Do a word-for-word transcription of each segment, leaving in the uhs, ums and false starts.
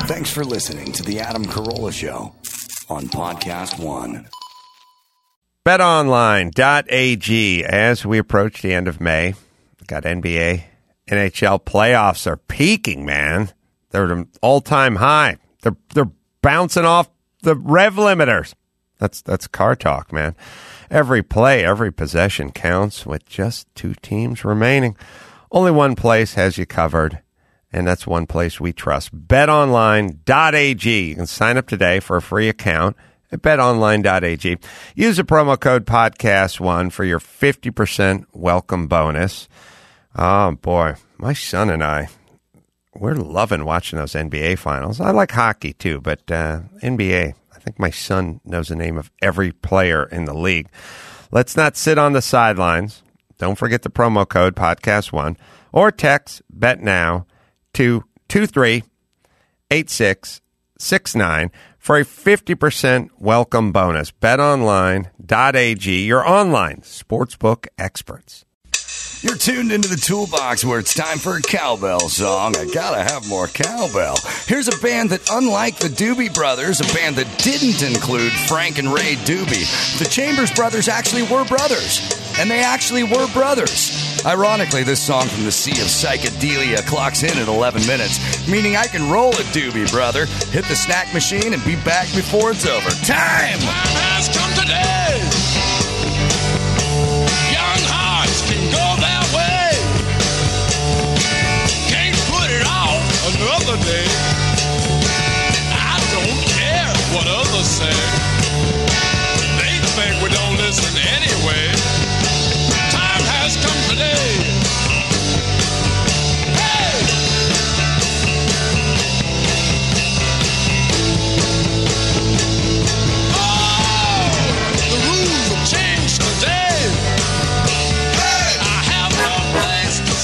Thanks for listening to the Adam Carolla Show on Podcast One. bet online dot a g. As we approach the end of May, got N B A, N H L playoffs are peaking, man. They're at an all-time high. They're they're bouncing off the rev limiters. That's that's car talk, man. Every play, every possession counts with just two teams remaining. Only one place has you covered, and that's one place we trust. bet online dot a g. You can sign up today for a free account at bet online dot a g. Use the promo code podcast one for your fifty percent welcome bonus. Oh, boy. My son and I, we're loving watching those N B A finals. I like hockey, too, but uh, N B A, I think my son knows the name of every player in the league. Let's not sit on the sidelines. Don't forget the promo code podcast one or text BetNow to two three eight six six nine for a fifty percent welcome bonus. bet online dot a g, your online sportsbook experts. You're tuned into the Toolbox where it's time for a cowbell song. I gotta have more cowbell. Here's a band that, unlike the Doobie Brothers, a band that didn't include Frank and Ray Doobie, the Chambers Brothers actually were brothers. And they actually were brothers. Ironically, this song from the Sea of Psychedelia clocks in at eleven minutes, meaning I can roll a Doobie Brother, hit the snack machine, and be back before it's over. Time! Time has come today. Young hearts can go their way. Can't put it off another day. I don't care what others say. They think we don't listen anyway. Time has come today. Hey! Oh, the rules have changed today. Hey! I have no place to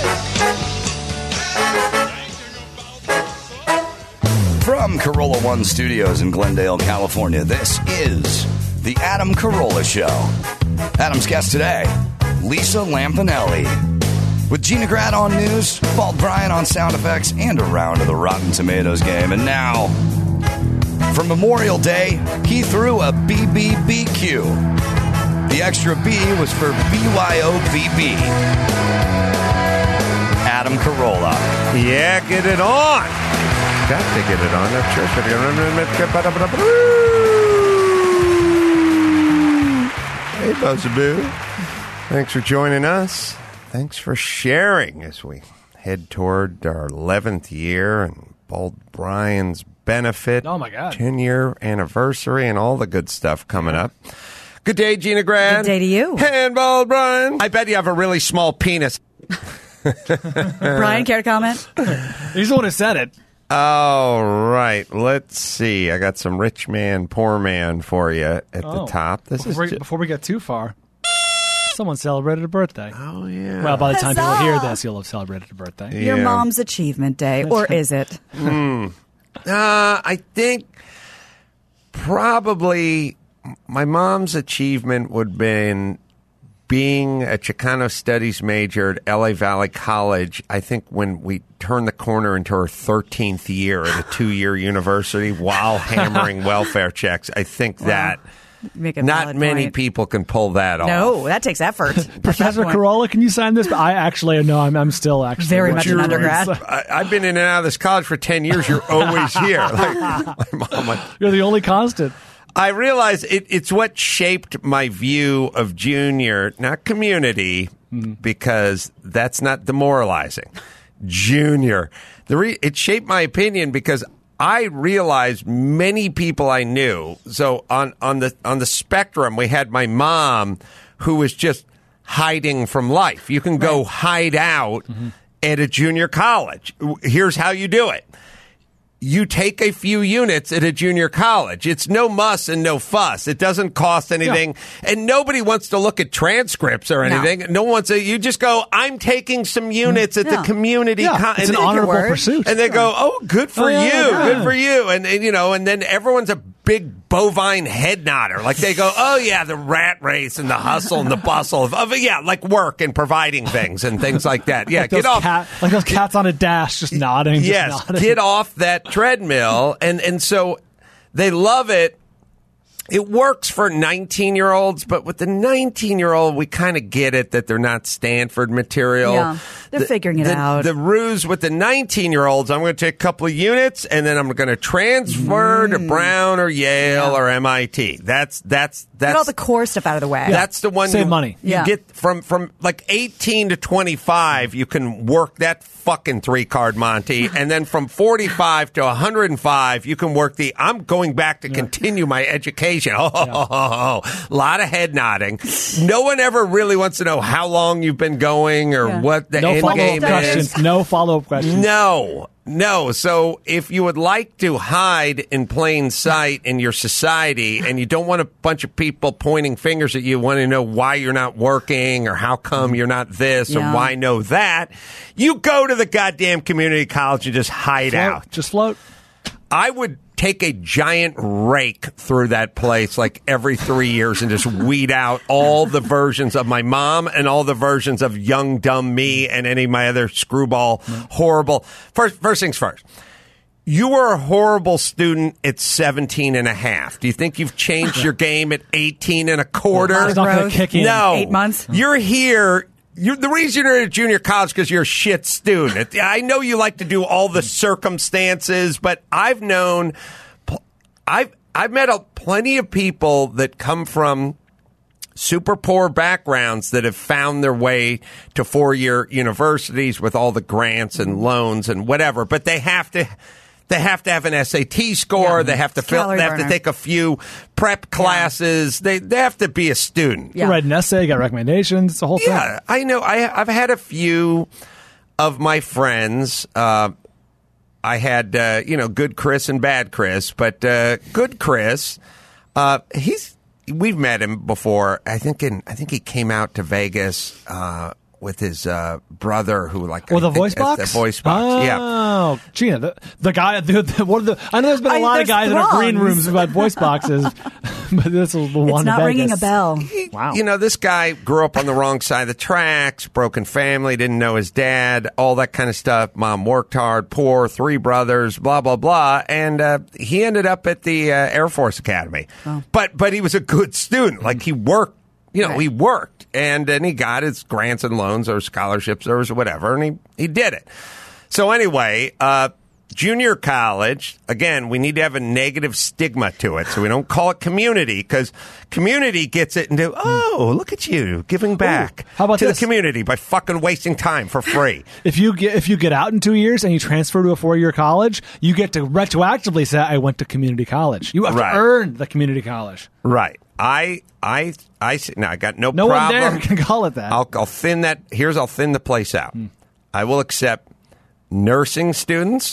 stay. From Carolla One Studios in Glendale, California, this is the Adam Carolla Show. Adam's guest today, Lisa Lampanelli. With Gina Grad on news, Paul Bryan on sound effects, and a round of the Rotten Tomatoes game. And now, for Memorial Day, he threw a B B B Q. The extra B was for B Y O B B. Adam Carolla. Yeah, get it on. Got to get it on. That's church. Hey, Buzzaboo. Thanks for joining us. Thanks for sharing as we head toward our eleventh year and Paul Bryan's benefit. Oh, my God. ten-year anniversary and all the good stuff coming up. Good day, Gina Grad. Good day to you. And Paul Bryan. I bet you have a really small penis. Brian, care to comment? He's the one who said it. All right. Let's see. I got some rich man, poor man for you at Oh. the top. This Before, is we, ju- before we get too far, someone celebrated a birthday. Oh, yeah. Well, by the time people Huzzah! hear this, you'll have celebrated a birthday. Your Yeah. mom's achievement day, or is it? Uh, I think probably my mom's achievement would have been being a Chicano Studies major at L A Valley College. I think when we turned the corner into her thirteenth year at a two-year university while hammering welfare checks, I think that Make a not valid many point. people can pull that off. No, that takes effort. At Professor that point. Carolla, can you sign this? I actually, no, I'm, I'm still actually. Very much an working undergrad. towards- I, I've been in and out of this college for ten years. You're always here. Like, my mom, like, You're the only constant. I realize it, it's what shaped my view of junior, not community, because that's not demoralizing. Junior. The re- it shaped my opinion because I realized many people I knew. So on, on the on the spectrum, we had my mom, who was just hiding from life. You can go hide out at a junior college. Here's how you do it. You take a few units at a junior college. It's no muss and no fuss. It doesn't cost anything. And nobody wants to look at transcripts or anything. No, no one wants to. You just go, I'm taking some units at Yeah. the community Yeah, college. it's an and, honorable word. pursuit. and they go, oh, good for Oh, yeah, you. yeah. Good for you. And, and, you know, and then everyone's a big bovine head nodder. Like they go, oh yeah, the rat race and the hustle and the bustle of, of yeah, like work and providing things and things like that. Yeah, like get those off. Cat, like those cats on a dash, just nodding. Just Yes, nodding. get off that treadmill. And, and so they love it. It works for nineteen-year-olds, but with the nineteen-year-old, we kind of get it that they're not Stanford material. Yeah, they're The- figuring it the- out. The ruse with the nineteen-year-olds, I'm going to take a couple of units, and then I'm going to transfer to Brown or Yale Mm. Yeah. or M I T. That's that's Get all that's the core stuff out of the way. that's the one Save you, money. You Yeah. get from from like eighteen to twenty-five, you can work that fucking three card Monty, and then from forty-five to one hundred five, you can work the I'm going back to continue my education. Oh, oh, oh, oh, oh. A lot of head nodding. No one ever really wants to know how long you've been going or Yeah. what the No end follow game up is. questions. No follow up questions. No, no. So if you would like to hide in plain sight in your society and you don't want a bunch of people pointing fingers at you, want to know why you're not working or how come you're not this Yeah. or why no that, you go to the goddamn community college and just hide Float. out. Just float. I would take a giant rake through that place like every three years and just weed out all the versions of my mom and all the versions of young, dumb me and any of my other screwball, horrible. First, first things first. You were a horrible student at seventeen and a half. Do you think you've changed your game at eighteen and a quarter? It's not going to Growth. kick in. No. Eight months? You're here. You're, the reason you're at junior college because you're a shit student. I know you like to do all the circumstances, but I've known, I've I've met a, plenty of people that come from super poor backgrounds that have found their way to four-year universities with all the grants and loans and whatever. But they have to. They have to have an S A T score. Yeah. They have to fill, Calorie They have to burner. take a few prep classes. They they have to be a student. Yeah. You write an essay, got recommendations, it's the whole Yeah, I know. I, I've had a few of my friends. Uh, I had, uh, you know, good Chris and bad Chris, but uh, good Chris, uh, he's we've met him before. I think in I think he came out to Vegas uh, with his uh, brother, who like thing. With I a think- voice box? The voice box, yeah. Oh, Gina, the, the guy, the, the, one of the, I know there's been a I- lot of there's guys in our green throngs. rooms about voice boxes, but this was the one It's in not Vegas. ringing a bell. Wow. You know, this guy grew up on the wrong side of the tracks, broken family, didn't know his dad, all that kind of stuff. Mom worked hard, poor, three brothers, blah, blah, blah. And uh, he ended up at the uh, Air Force Academy. Oh. But but he was a good student. Like, he worked, you know, Right. he worked. And then he got his grants and loans or scholarships or whatever, and he, he did it. So anyway, uh, junior college, again, we need to have a negative stigma to it. So we don't call it community because community gets it into, oh, look at you giving back How about to this? the community by fucking wasting time for free. If you get if you get out in two years and you transfer to a four year college, you get to retroactively say, "I went to community college." You have Right. to earn the community college. Right. I, I, I, now I got no, No problem. one there can call it that. I'll, I'll thin that. Here's I'll thin the place out. I will accept nursing students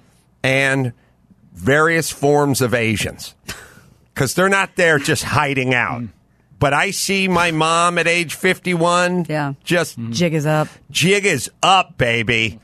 and various forms of Asians because they're not there just hiding out. But I see my mom at age fifty-one. Yeah. Just Jig is up. jig is up, baby.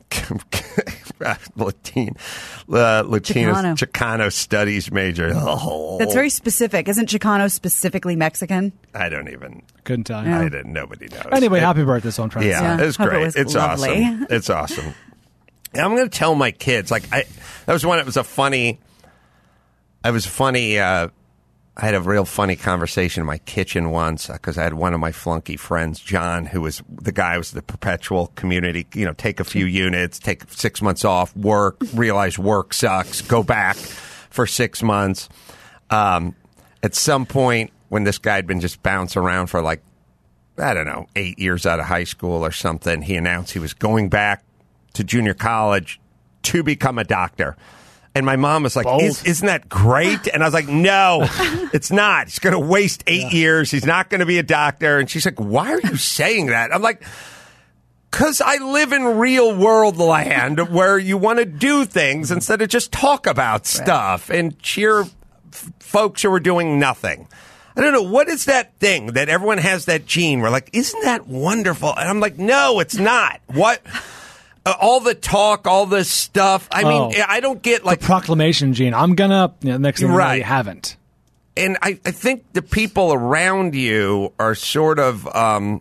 Latin, uh, Latino Chicano. Chicano studies major. Oh, That's very specific. Isn't Chicano specifically Mexican? I don't even. Couldn't tell you. I didn't. Nobody knows. Anyway, It- happy birthday, so I'm trying Yeah, to say. it's Hope it great. was it's lovely. awesome. It's awesome. And I'm going to tell my kids. Like I, that was one. It was a funny. It was funny. Uh, I had a real funny conversation in my kitchen once because I had one of my flunky friends, John, who was the guy who was the perpetual community. You know, take a few units, take six months off, work, realize work sucks, go back for six months. Um, at some point, when this guy had been just bouncing around for like, I don't know, eight years out of high school or something, he announced he was going back to junior college to become a doctor. And my mom was like, Is, isn't that great? And I was like, no, it's not. He's going to waste eight years. He's not going to be a doctor. And she's like, why are you saying that? I'm like, because I live in real world land where you want to do things instead of just talk about stuff and cheer f- folks who are doing nothing. I don't know. What is that thing that everyone has that gene? We're like, isn't that wonderful? And I'm like, no, it's not. What? uh, all the talk, all this stuff. I Oh. mean, I don't get like the proclamation, Gene. I'm gonna. You know, next thing you know, Right. you haven't. and I, I think the people around you are sort of, um,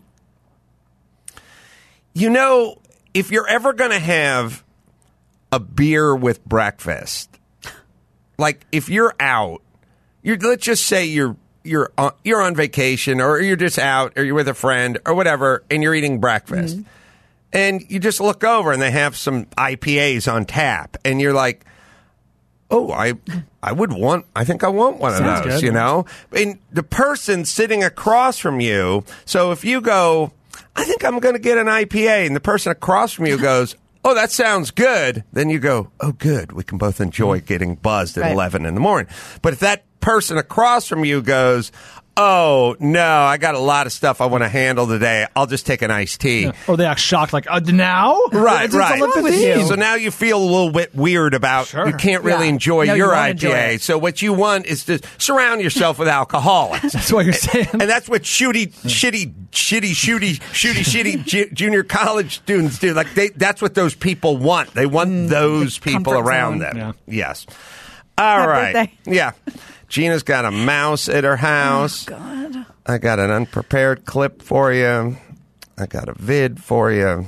you know, if you're ever going to have a beer with breakfast, like if you're out, you're, let's just say you're you're on, you're on vacation or you're just out or you're with a friend or whatever, and you're eating breakfast, Mm-hmm. and you just look over and they have some I P As on tap, and you're like, oh, I I would want, I think I want one Sounds of those, good. you know? And the person sitting across from you, so if you go, I think I'm going to get an I P A, and the person across from you goes, oh, that sounds good, then you go, oh, good, we can both enjoy getting buzzed at Right. eleven in the morning. But if that person across from you goes, oh, no, I got a lot of stuff I want to handle today, I'll just take an iced tea. Or they act shocked, like uh, now. Right, It's right. all with you? So now you feel a little bit weird about Sure. you can't really Yeah. enjoy No, you your won't I P enjoy A. it. So what you want is to surround yourself with alcoholics. That's what you're saying. And that's what shooty, shitty, shitty, shooty, shooty, shitty ju- junior college students do. Like they, that's what those people want. They want those people comfort around zone. them. Yeah. Yes. All Happy right. birthday. Yeah. Gina's got a mouse at her house. Oh, God. I got an unprepared clip for you. I got a vid for you.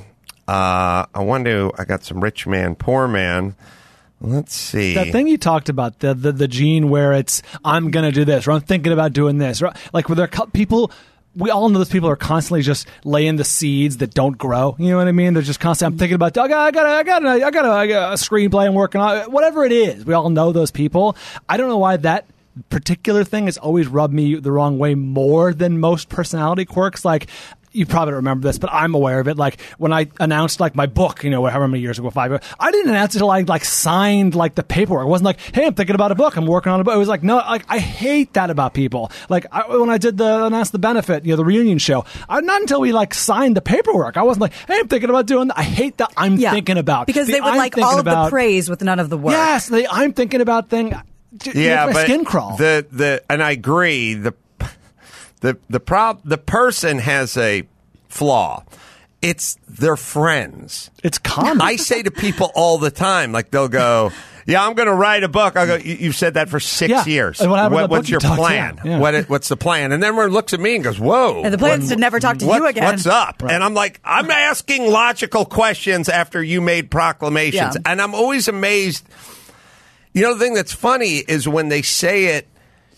Uh, I want to. I got some rich man, poor man. Let's see. That thing you talked about, the the, the gene where it's I'm gonna do this or I'm thinking about doing this, or like where there are people. We all know those people are constantly just laying the seeds that don't grow. You know what I mean? They're just constantly. I'm thinking about. I got. I got. I got. A, I got. A, I got a screenplay I'm working on. Whatever it is, we all know those people. I don't know why that particular thing has always rubbed me the wrong way more than most personality quirks. Like, you probably don't remember this, but I'm aware of it. Like when I announced like my book, you know, however many years ago, five years, I didn't announce it until I like signed like the paperwork. It wasn't like, hey, I'm thinking about a book. I'm working on a book. It was like, no, like I hate that about people. Like I, when I did the announced the benefit, you know, the reunion show, I, not until we like signed the paperwork. I wasn't like, hey, I'm thinking about doing that. I hate that. I'm Yeah. thinking about Because The they would I'm like thinking all of about, the praise with none of the work. Yes, the I'm thinking about thing. It yeah, makes my but skin crawl. the the and I agree. The the the prob the person has a flaw. It's their friends. It's common. I say to people all the time, like they'll go, "Yeah, I'm going to write a book." I go, "You- "You've said that for six Yeah. years. And what happened to the what's book you your talked- plan? yeah, yeah. What it- what's the plan?" And then everyone looks at me and goes, "Whoa!" And the plan is to never talk to what- you again. What's up? And I'm like, I'm asking logical questions after you made proclamations, Yeah. and I'm always amazed. You know, the thing that's funny is when they say it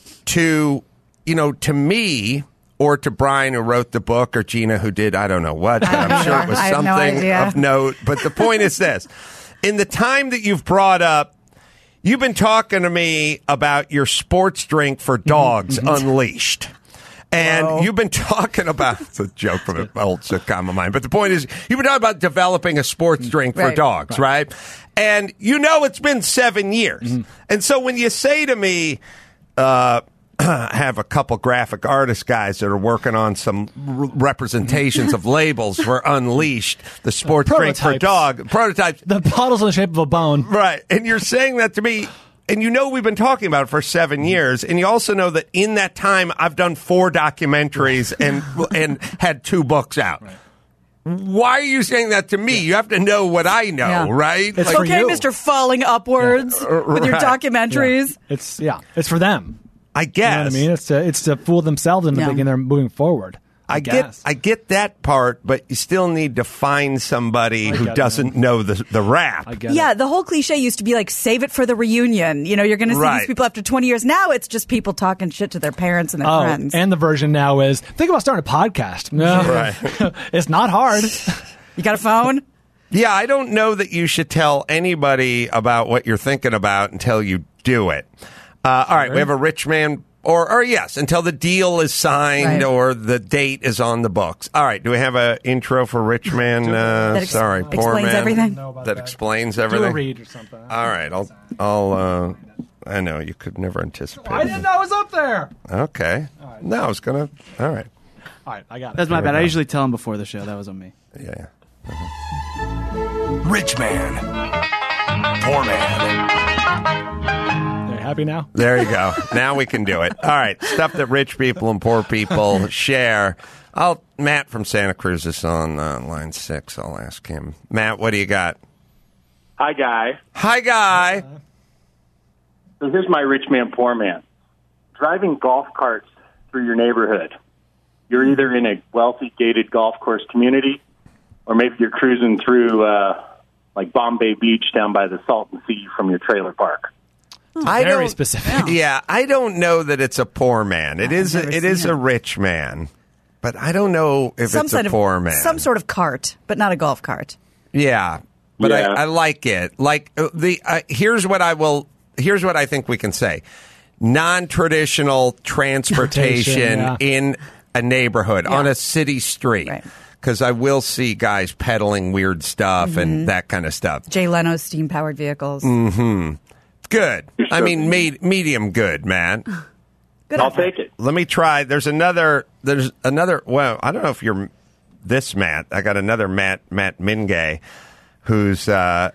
to, you know, to me or to Brian who wrote the book or Gina who did, I don't know what, but I'm sure it was I have no something idea. of note. But the point is this. In the time that you've brought up, you've been talking to me about your sports drink for dogs, Unleashed. And you've been talking about, it's a joke from an old sitcom of mine, but the point is, you've been talking about developing a sports drink for Right. dogs, right? And you know it's been seven years. And so when you say to me, uh, I have a couple graphic artist guys that are working on some r- representations of labels for Unleashed, the sports drink for Prototypes. dog, prototypes. the bottle's in the shape of a bone. Right. And you're saying that to me, and you know we've been talking about it for seven years, and you also know that in that time I've done four documentaries and and had two books out. Why are you saying that to me? You have to know what I know, Yeah. right? It's Like- for Okay, you. Mister Falling Upwards with your right. documentaries. It's yeah, it's for them. I You guess. know what I mean? It's to it's to fool themselves into Yeah. thinking they're moving forward. I, I get guess. I get that part, but you still need to find somebody who get it. doesn't know the the rap. I get Yeah, it. the whole cliche used to be like, save it for the reunion. You know, you're going to see Right. these people after twenty years. Now it's just people talking shit to their parents and their Oh, friends. and the version now is think about starting a podcast. No, Right. it's not hard. You got a phone? Yeah, I don't know that you should tell anybody about what you're thinking about until you do it. Uh, all right, we have a rich man, or or yes, until the deal is signed Right. or the date is on the books. All right, do we have an intro for rich man? Uh, That ex- sorry, poor explains man. everything? Know about That, that. explains Do everything. a read or something. All right, I'll I'll. Uh, I know you could never anticipate. I didn't know it was up there. Okay, no, I was gonna. All right, All right, I got it. That's my There we bad. I go. usually tell him before the show. That was on me. yeah. yeah. Rich man. Poor man. There you happy now? There you go. Now we can do it. All right. Stuff that rich people and poor people share. I'll, Matt from Santa Cruz is on uh, line six. I'll ask him. Matt, what do you got? Hi, Guy. Hi, Guy. So here's my rich man, poor man. Driving golf carts through your neighborhood. You're either in a wealthy, gated golf course community, or maybe you're cruising through, uh, like, Bombay Beach down by the Salton Sea from your trailer park. I Very don't- specific. Yeah, I don't know that it's a poor man. It is. A, never it is seen a it. rich man, but I don't know if Some it's a sort of poor man. some sort of cart, but not a golf cart. Yeah, but Yeah. I, I like it. Like uh, the uh, here's what I will. Here's what I think we can say: non-traditional transportation Transportation, yeah. in a neighborhood Yeah. on a city street. Right. Because I will see guys peddling weird stuff Mm-hmm. and that kind of stuff. Jay Leno's steam-powered vehicles. Mm. Good. I mean, me- medium good, man. Good I'll effort. take it. Let me try. There's another. There's another. Well, I don't know if you're this Matt. I got another Matt. Matt Mingay, who's uh,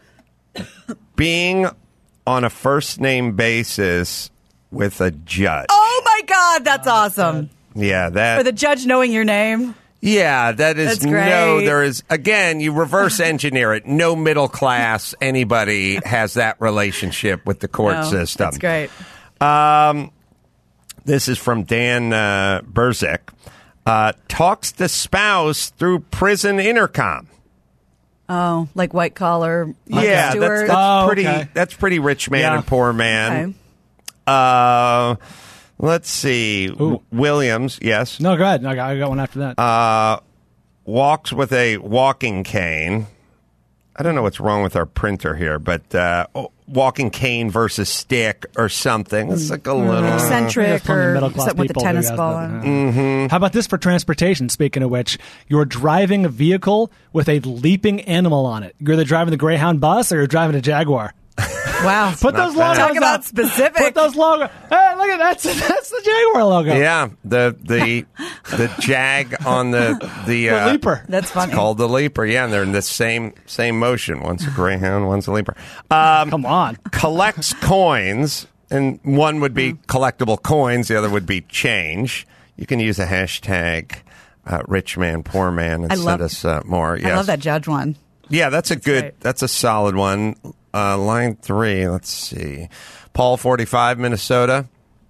being on a first name basis with a judge. Oh my God, that's awesome! Yeah, that. For the judge knowing your name. yeah, that is That's great. no. There is again. You reverse engineer it. No middle class anybody has that relationship with the court No, system. That's great. Um, this is from Dan uh, Berzik. Uh, talks to spouse through prison intercom. Oh, like white collar. Martha yeah, Stewart. that's, that's Oh, pretty. okay. That's pretty rich man Yeah. and poor man. Okay. Uh, let's see. W- Williams, yes, No, go ahead. I got, I got one after that. uh, walks with a walking cane. I don't know what's wrong with our printer here, but uh, oh, walking cane versus stick or something. It's like a little. Eccentric Just on the or middle-class something with the people who tennis has ball that, on. yeah. Mm-hmm. How about this for transportation? Speaking of which, you're driving a vehicle with a leaping animal on it. You're either driving the Greyhound bus or you're driving a Jaguar. Wow. Put Not those bad. logos Talk about up. specific. Put those logos. Hey, look at that's that's the Jaguar logo. Yeah, the the the jag on the the, The uh, leaper. That's funny. It's called the leaper. Yeah, and they're in the same same motion. One's a greyhound, one's a leaper. Um, Come on. collects coins, and one would be collectible coins. The other would be change. You can use a hashtag uh, rich man, poor man, and I send love- us uh, more. Yes. I love that judge one. Yeah, that's a good. great. That's a solid one. Uh, line three. Let's see. Paul, forty-five, Minnesota.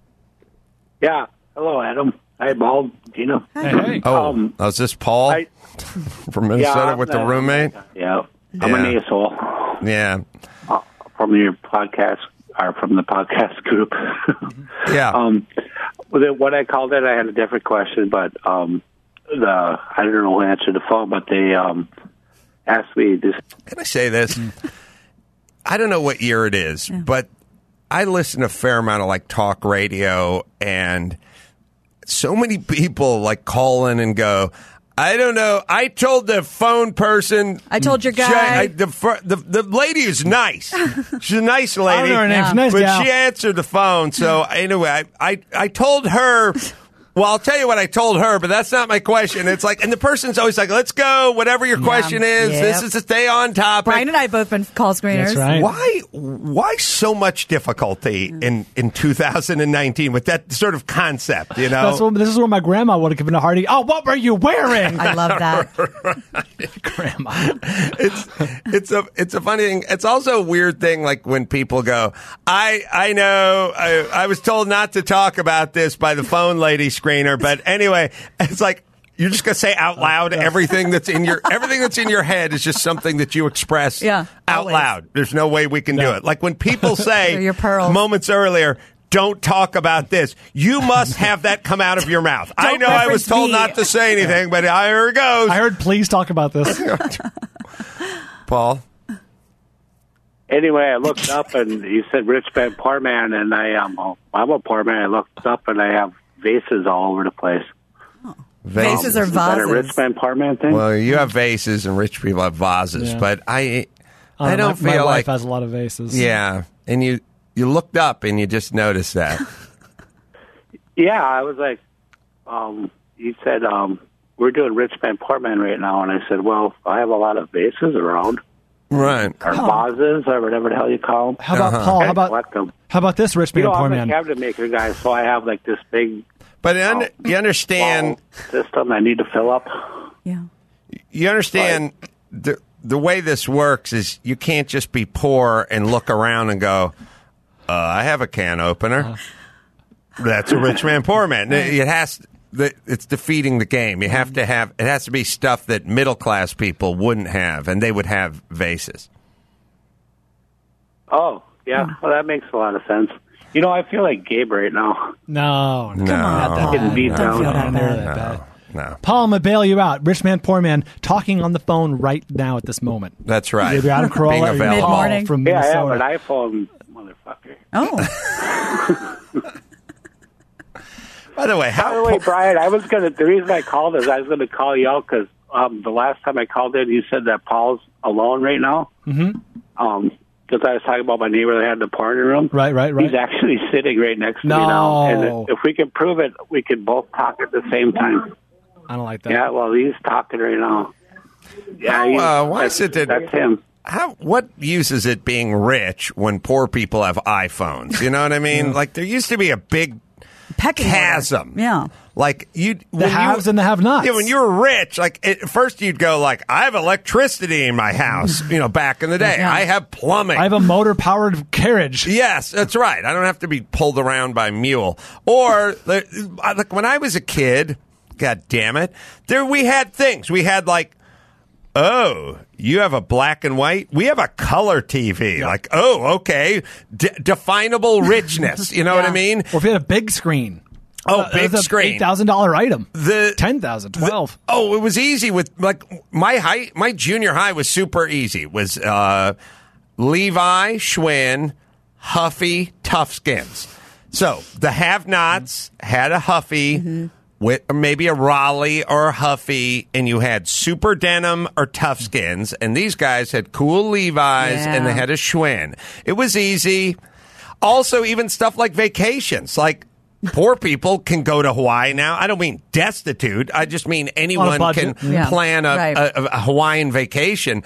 Yeah. Hello, Adam. Hi, Bald. Gina. Hey, hey. Oh, Um, oh, is this Paul I- from Minnesota Yeah, with the uh, roommate? Yeah. I'm Yeah. an asshole Yeah, uh, from your podcast, or from the podcast group. yeah. Um, well, then what I called it, I had a different question, but um, the I don't know who answered the phone, but they um, asked me this. Can I say this? I don't know what year it is, but I listen to a fair amount of like talk radio, and so many people like call in and go, I don't know. I told the phone person. I told your guy. Jay- I- the, fir- the the lady is nice. She's a nice lady. I don't know her name. She's a nice but gal. she answered the phone. So anyway, I, I I told her. Well, I'll tell you what I told her, but that's not my question. It's like, and the person's always like, "Let's go. Whatever your question is, Yep. this is to stay on topic." Brian and I both been call screeners. That's right. Why why so much difficulty in, in two thousand nineteen with that sort of concept, you know? That's what, this is where my grandma would have given a hearty. Oh, what were you wearing, I love that. grandma? it's it's a it's a funny thing. It's also a weird thing like when people go, I I know I, I was told not to talk about this by the phone lady screener, but anyway, it's like you're just gonna say out loud everything that's in your everything that's in your head is just something that you express Yeah, out always. loud. There's no way we can do No. it. Like when people say They're your pearls. moments earlier, don't talk about this. You must have that come out of your mouth. I Don't know I was reference told me. not to say anything, but here it goes. I heard. Please talk about this. Paul. Anyway, I looked up and you said rich man, poor man, and I am um, I'm a poor man. I looked up and I have vases all over the place. Vases or Is that a vases? rich man, poor man thing? Well, you have vases and rich people have vases, Yeah. but I, Uh, I don't my, feel my like wife has a lot of vases. yeah. And you, you looked up and you just noticed that. Yeah, I was like, um, you said um, we're doing rich man, poor man right now, and I said, well, I have a lot of vases around. Right. or vases or whatever the hell you call them. How about Uh-huh. Paul? I How about collect them. how about this rich You man, know, poor I'm man? a cabinet maker guy, so I have like this big But un- you understand, ball system I need to fill up. Yeah. you understand the the way this works is you can't just be poor and look around and go, uh, I have a can opener. That's a rich man, poor man. It has it's defeating the game. You have to have it has to be stuff that middle class people wouldn't have, and they would have vases. Oh, yeah. Well, that makes a lot of sense. You know, I feel like Gabe right now. No, No, not that Getting bad. beat No, down. not Don't feel near that that bad. No, Paul, I'm gonna bail you out. Rich man, poor man, talking on the phone right now at this moment. that's right. Either Adam Carolla Being or available. Paul Mid-morning. from Yeah, I have Minnesota. an iPhone, motherfucker. Oh, By the way, By how the way, Brian, I was gonna. The reason I called is I was gonna call you out because um, the last time I called in, you said that Paul's alone right now. Mm-hmm. Um, because I was talking about my neighbor that had the porn room. Right, right, right. He's actually sitting right next to No. me now, and if we can prove it, we can both talk at the same time. I don't like that. Yeah, well, he's talking right now. Yeah, How, he's- uh, why that's, is it that- that's him. How what use is it being rich when poor people have iPhones? You know what I mean? Like there used to be a big pecking order. chasm. Yeah. Like you, The haves and the have-nots. Yeah, when you were rich, like at first you'd go like, I have electricity in my house. You know, back in the day, Yeah. I have plumbing. I have a motor-powered carriage. Yes, that's right. I don't have to be pulled around by a mule. Or the, like when I was a kid, God damn it, there we had things. We had like, oh, you have a black and white? We have a color T V. Like, oh, okay, D- definable richness. You know what I mean? Or if you had a big screen. Oh, Uh, big that's a screen. eight thousand dollars item. The ten thousand dollars, twelve the- oh, it was easy with like my high. My junior high was super easy. It was uh, Levi, Schwinn, Huffy, Toughskins. So the have-nots had a Huffy. Mm-hmm. With maybe a Raleigh or a Huffy, and you had Super Denim or Toughskins, and these guys had cool Levi's, and they Yeah. had a Schwinn. It was easy. Also, even stuff like vacations, like poor people can go to Hawaii now. I don't mean destitute. I just mean anyone can budget. Yeah. plan a, Right. a, a Hawaiian vacation.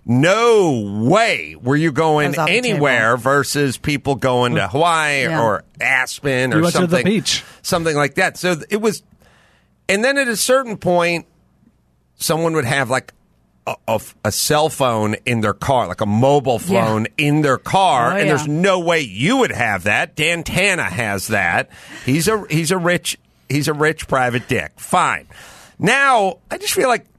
No way were you going That was off the anywhere table. versus people going to Hawaii Yeah. or Aspen You or went to the something. beach. Something like that. So it was, and then at a certain point, someone would have like a, a, a cell phone in their car, like a mobile Yeah. phone in their car, Oh, and yeah. there's no way you would have that. Dan Tana has that. He's a he's a rich he's a rich private dick. Fine. Now I just feel like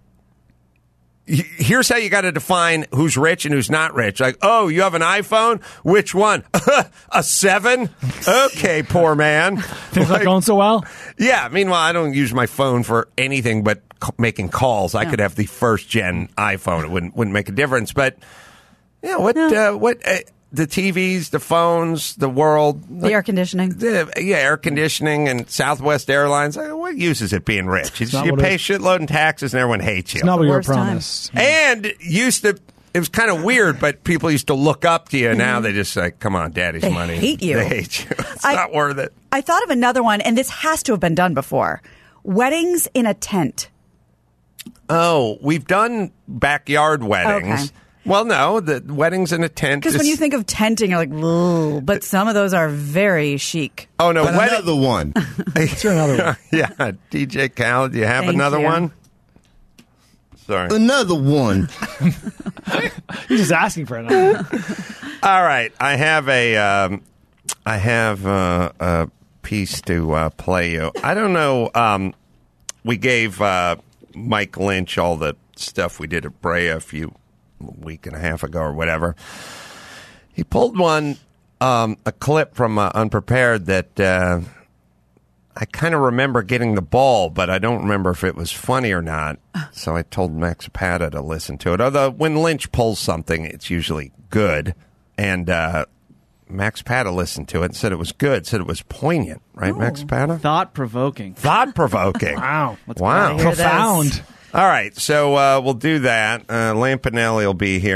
y- here's how you got to define who's rich and who's not rich. Like, oh, you have an iPhone? Which one? A seven? Okay, poor man. Things not Like, going so well. yeah. Meanwhile, I don't use my phone for anything but c- making calls. I Yeah. could have the first gen iPhone. It wouldn't wouldn't make a difference. But yeah, what uh, what uh, the T Vs, the phones, the world, The air conditioning. the, yeah, air conditioning and Southwest Airlines. uh, What use is it being rich? You, not you what pay it- shitload in taxes and everyone hates you. It's not what you were worst time. promised. And used to, it was kind of weird, but people used to look up to you. Now they just like, come on, daddy's They money. hate you. They hate you. It's I- not worth it. I thought of another one, and this has to have been done before. Weddings in a tent. Oh, we've done backyard weddings. Okay. Well, no, the weddings in a tent. Because is- when you think of tenting, you're like, "Ugh," but some of those are very chic. oh no, But wedding. another one. Let's hear another one. Yeah, D J Khaled, do you have Thank another you. one? Sorry. Another one. You're just asking for another. All right, I have a, um, I have uh, a piece to uh, play you. I don't know. Um, we gave uh, Mike Lynch all the stuff we did at Brea a few a week and a half ago or whatever. He pulled one, um, a clip from uh, Unprepared that uh, I kind of remember getting the ball, but I don't remember if it was funny or not. So I told Max Zapata to listen to it. Although when Lynch pulls something, it's usually good. And uh, Max Zapata listened to it and said it was good, said it was poignant. Right, Max Zapata? Thought provoking. Thought-provoking. Wow. Wow. Here it is. Profound. All right, so uh, we'll do that. Uh, Lampanelli will be here in a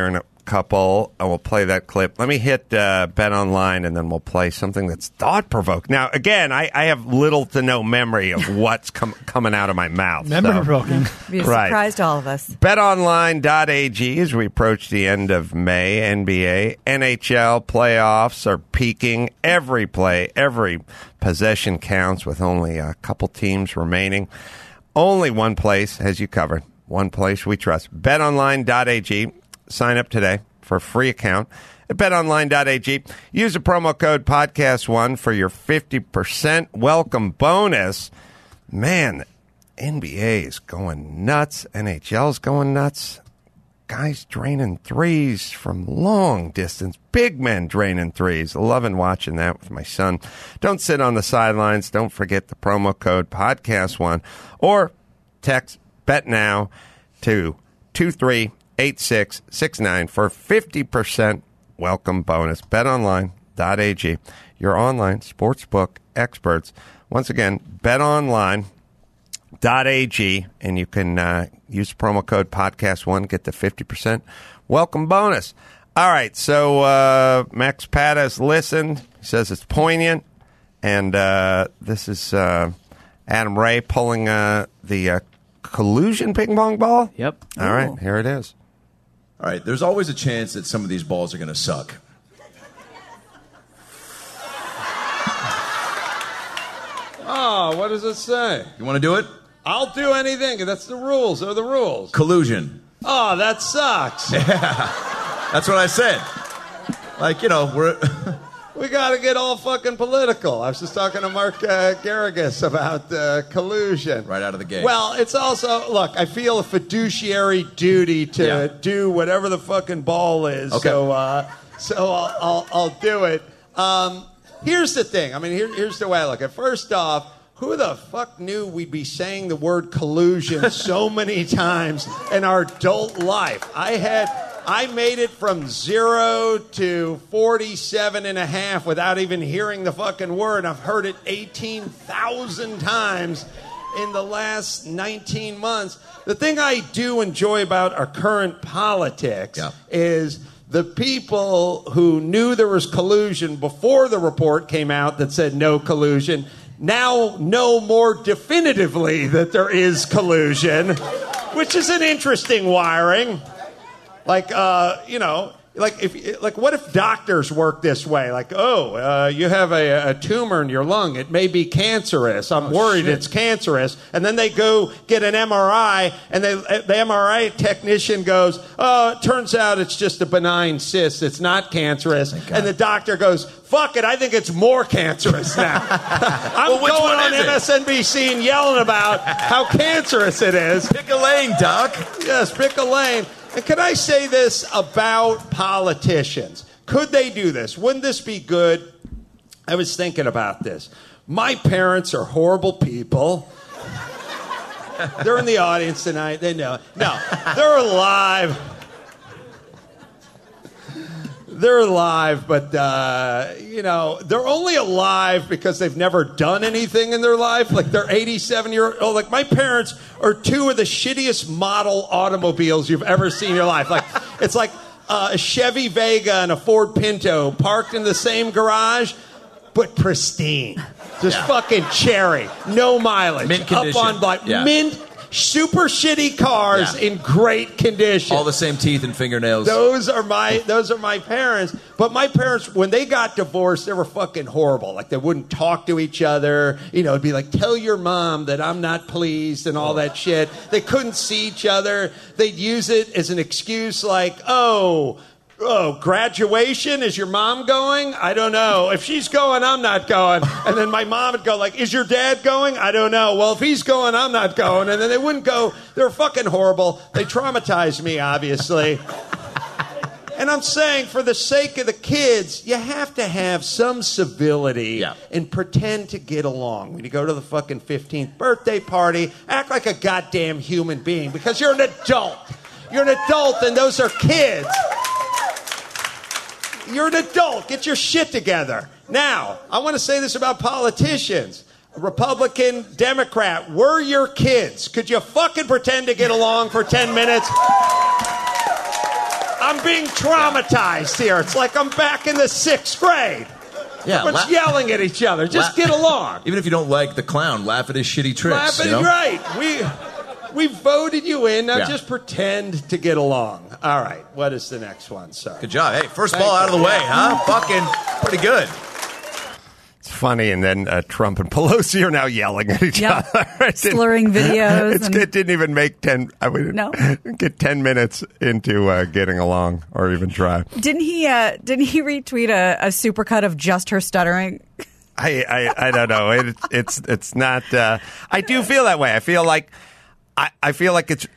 couple, and we'll play that clip. Let me hit uh, Bet Online, and then we'll play something that's thought-provoking. Now, again, I, I have little to no memory of what's com- coming out of my mouth. Memory-provoking. So. Be a Right. surprise to all of us. bet online dot a g as we approach the end of May. N B A, N H L playoffs are peaking. Every play, every possession counts with only a couple teams remaining. Only one place has you covered. One place we trust. bet online dot a g. Sign up today for a free account at bet online dot a g. Use the promo code podcast one for your fifty percent welcome bonus. Man, N B A is going nuts. N H L is going nuts. Guys draining threes from long distance. Big men draining threes. Loving watching that with my son. Don't sit on the sidelines. Don't forget the promo code podcast one. Or text BetNow to two three eight six six nine for fifty percent welcome bonus. bet online dot a g. Your online sportsbook experts. Once again, betonline dot a g, and you can uh, use promo code podcast one, get the fifty percent welcome bonus. All right, so uh, Max Pat has listened. He says it's poignant, and uh, this is uh, Adam Ray pulling uh, the uh, collusion ping pong ball. Yep. All right, here it is. All right, there's always a chance that some of these balls are going to suck. Oh, what does it say? You want to do it? I'll do anything. That's the rules. Those are the rules. Collusion. Oh, that sucks. That's what I said. Like, you know, we're... We got to get all fucking political. I was just talking to Mark uh, Garrigus about uh, collusion. Right out of the gate. Well, it's also, look, I feel a fiduciary duty to Yeah. do whatever the fucking ball is. Okay. So, uh, so I'll, I'll, I'll do it. Um, here's the thing. I mean, here, here's the way I look at it. First off, who the fuck knew we'd be saying the word collusion so many times in our adult life? I had... I made it from zero to forty-seven and a half without even hearing the fucking word. I've heard it eighteen thousand times in the last nineteen months. The thing I do enjoy about our current politics Yeah. is the people who knew there was collusion before the report came out that said no collusion now know more definitively that there is collusion, which is an interesting wiring. Like, uh, you know, like if, like, what if doctors work this way? Like, oh, uh, you have a, a tumor in your lung. It may be cancerous. I'm Oh, worried shit. it's cancerous. And then they go get an M R I, and they, the M R I technician goes, oh, it turns out it's just a benign cyst. It's not cancerous. And the doctor goes, fuck it, I think it's more cancerous now. I'm Well, which going one on is it? M S N B C and yelling about how cancerous it is. Pick a lane, Doc. Yes, pick a lane. And can I say this about politicians? Could they do this? Wouldn't this be good? I was thinking about this. My parents are horrible people. They're in the audience tonight. They know. No, they're alive. They're alive, but, uh, you know, they're only alive because they've never done anything in their life. Like, they're eighty-seven-year-old. Like, my parents are two of the shittiest model automobiles you've ever seen in your life. Like, it's like uh, a Chevy Vega and a Ford Pinto parked in the same garage, but pristine. Just Yeah. fucking cherry. No mileage. Mint condition. Up on, like, Yeah. mint, super shitty cars Yeah. in great condition. All the same teeth and fingernails. Those are my those are my parents. But my parents, when they got divorced, they were fucking horrible. Like, they wouldn't talk to each other. You know, it'd be like, tell your mom that I'm not pleased and all that shit. They couldn't see each other. They'd use it as an excuse like, oh, oh, graduation? Is your mom going? I don't know. If she's going, I'm not going. And then my mom would go like, is your dad going? I don't know. Well, if he's going, I'm not going. And then they wouldn't go. They were fucking horrible. They traumatized me, obviously. And I'm saying, for the sake of the kids, you have to have some civility Yeah. and pretend to get along. When you go to the fucking fifteenth birthday party, act like a goddamn human being, because you're an adult. You're an adult, and those are kids. You're an adult. Get your shit together. Now, I want to say this about politicians. Republican, Democrat, we're your kids. Could you fucking pretend to get along for ten minutes? I'm being traumatized here. It's like I'm back in the sixth grade. Yeah, Everyone's la- yelling at each other. Just La- get along. Even if you don't like the clown, laugh at his shitty tricks. Laugh at you know? right. We we voted you in. Now Yeah. just pretend to get along. All right. What is the next one, sir? Good job. Hey, first Thank ball out of the you. way, huh? Fucking pretty good. It's funny, and then uh, Trump and Pelosi are now yelling at each Yep. other. It didn't- Slurring videos It's, and- it didn't even make ten. I mean, No. get ten minutes into uh, getting along, or even try. Didn't he? Uh, didn't he retweet a, a supercut of just her stuttering? I, I, I don't know. It, it's it's not. Uh, I do feel that way. I feel like I, I feel like it's.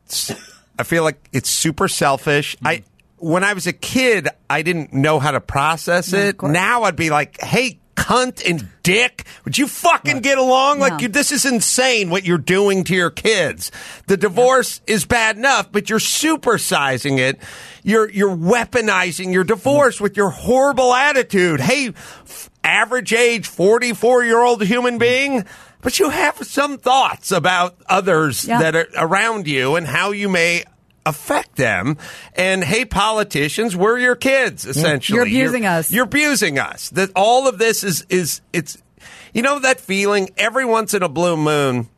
I feel like it's super selfish. I when I was a kid, I didn't know how to process Yeah, of it. course. Now I'd be like, "Hey, cunt and dick, would you fucking get along? Like, No. you, this is insane what you're doing to your kids. The divorce is bad enough, but you're supersizing it. You're you're weaponizing your divorce with your horrible attitude. Hey, f- average age forty-four year old human being." But you have some thoughts about others Yeah. that are around you and how you may affect them. And hey, politicians, we're your kids, essentially. You're abusing us. You're abusing us. That all of this is is it's you know that feeling every once in a blue moon,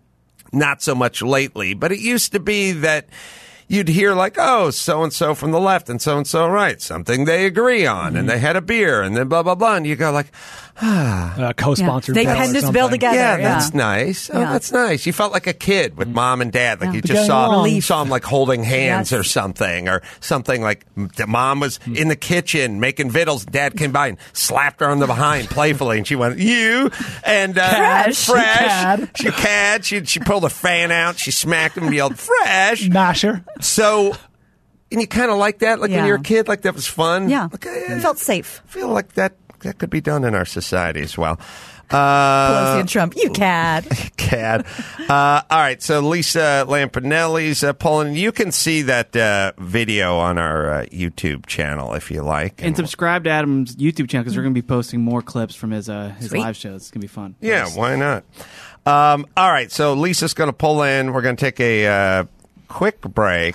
not so much lately, but it used to be that you'd hear like, oh, so and so from the left and so and so right, something they agree on, and they had a beer, and then blah blah blah, and you go like, Uh, co-sponsored. They bill penned or this something. bill together. yeah, Yeah, that's nice. Oh, Yeah. that's nice. You felt like a kid with mom and dad, like Yeah. you Getting just saw along. saw them like holding hands Yes. or something, or something like the mom was in the kitchen making vittles. Dad came by and slapped her on the behind playfully, and she went, "You," and uh, Fresh. fresh. Cad. She cad. She she pulled a fan out. She smacked him and yelled, "Fresh." Masher. So, and you kind of like that, like when Yeah. you're a kid, like that was fun. Yeah. Like, eh, It felt safe. I feel like that that could be done in our society as well. Pelosi Uh, and Trump, you cad. Cad. Uh, all right, so Lisa Lampanelli's uh, pulling. You can see that uh, video on our uh, YouTube channel if you like. And subscribe to Adam's YouTube channel because we're going to be posting more clips from his uh, his Sweet. live shows. It's going to be fun. Yeah, why not? Um, all right, so Lisa's going to pull in. We're going to take a uh, quick break.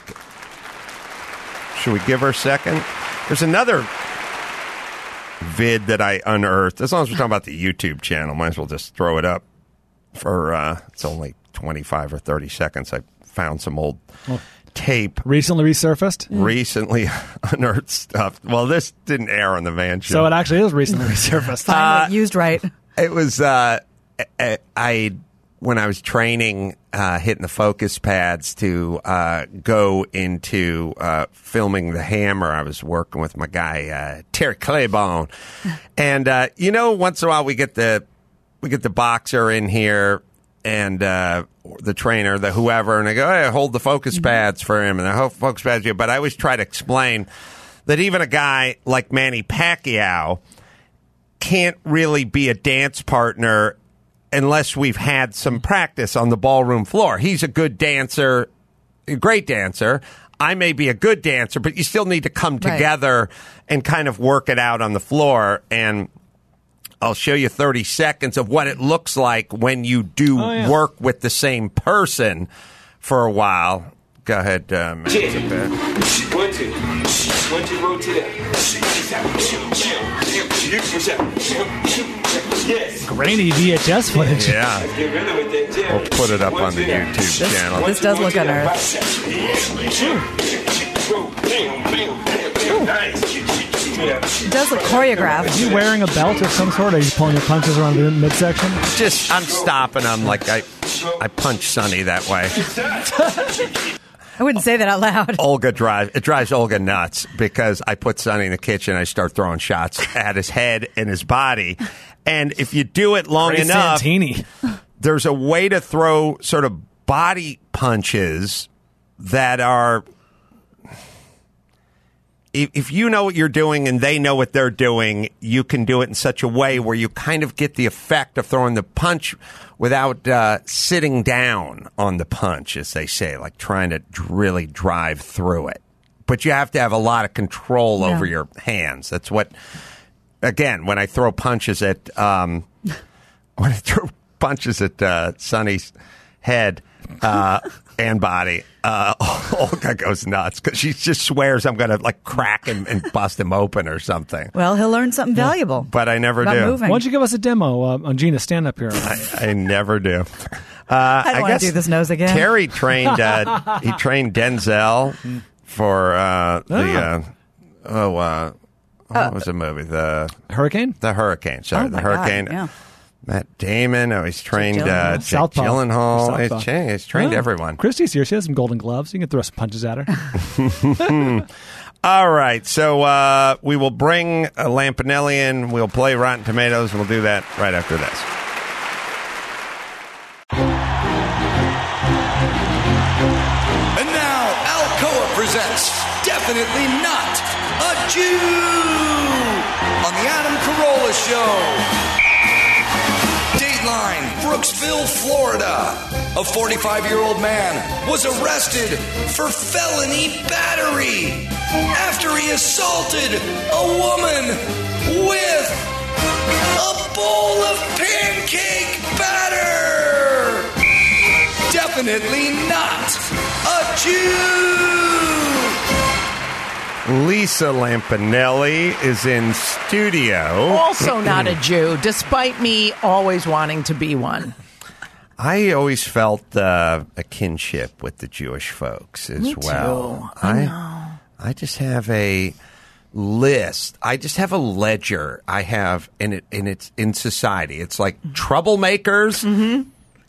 Should we give her a second? There's another vid that I unearthed. As long as we're talking about the YouTube channel, might as well just throw it up for, uh, it's only twenty-five or thirty seconds. I found some old tape. Recently resurfaced. Recently unearthed stuff. Well, this didn't air on the Van Show. So it actually is recently resurfaced. Finally, used right. It was uh, I, I when I was training, uh, hitting the focus pads to uh, go into uh, filming The Hammer. I was working with my guy uh, Terry Claybone, and uh, you know, once in a while we get the we get the boxer in here and uh, the trainer, the whoever, and I go, hey, hold the focus pads for him, and I hold focus pads here. But I always try to explain that even a guy like Manny Pacquiao can't really be a dance partner unless we've had some practice on the ballroom floor. He's a good dancer, a great dancer. I may be a good dancer, but you still need to come Right. together and kind of work it out on the floor. And I'll show you thirty seconds of what it looks like when you do Oh, yeah. work with the same person for a while. Go ahead, uh, Matt. One, two. One, two, roll to that. Yes. Grainy V H S footage. Yeah. Get rid of it, that. We'll put it up on the YouTube channel. This does look unearthed. It does look choreographed. Are you wearing a belt of some sort? Or are you pulling your punches around the midsection? Just, I'm stopping. I'm like, I, I punch Sonny that way. I wouldn't say that out loud. Olga drives, it drives Olga nuts because I put Sonny in the kitchen. I start throwing shots at his head and his body. And if you do it long Ray enough, Santini. there's a way to throw sort of body punches that are, if, if you know what you're doing and they know what they're doing, you can do it in such a way where you kind of get the effect of throwing the punch without uh, sitting down on the punch, as they say, like trying to really drive through it. But you have to have a lot of control Yeah. over your hands. That's what, again, when I throw punches at, um, when I throw punches at uh, Sonny's head, uh, and body. Uh, Olga goes nuts because she just swears I'm going to like crack and, and bust him open or something. Well, he'll learn something valuable. But I never about do. moving. Why don't you give us a demo uh, on Gina? Stand up here. I, I never do. Uh, I don't I want guess to do this nose again. Terry trained. Uh, he trained Denzel for uh, the. Uh, oh, uh, what was the movie? The Hurricane. The Hurricane. Sorry, Oh, the my God, Hurricane. yeah. Matt Damon. Oh, he's trained uh, Gyllenhaal. Jake Southpaw. Gyllenhaal. Southpaw. He's, tra- he's trained Yeah. everyone. Christy's here. She has some golden gloves. You can throw some punches at her. All right, so uh, we will bring uh, Lampanelli in. We'll play Rotten Tomatoes, and we'll do that right after this. And now, Alcoa presents Definitely Not a Jew on the Adam Carolla Show. Dateline, Brooksville, Florida. A forty-five-year-old man was arrested for felony battery after he assaulted a woman with a bowl of pancake batter. Definitely not a Jew. Lisa Lampanelli is in studio. Also not a Jew, despite me always wanting to be one. I always felt uh, a kinship with the Jewish folks as Me well. too. I know. I just have a list. I just have a ledger. I have, and it, and it's in society. It's like troublemakers, Mm-hmm.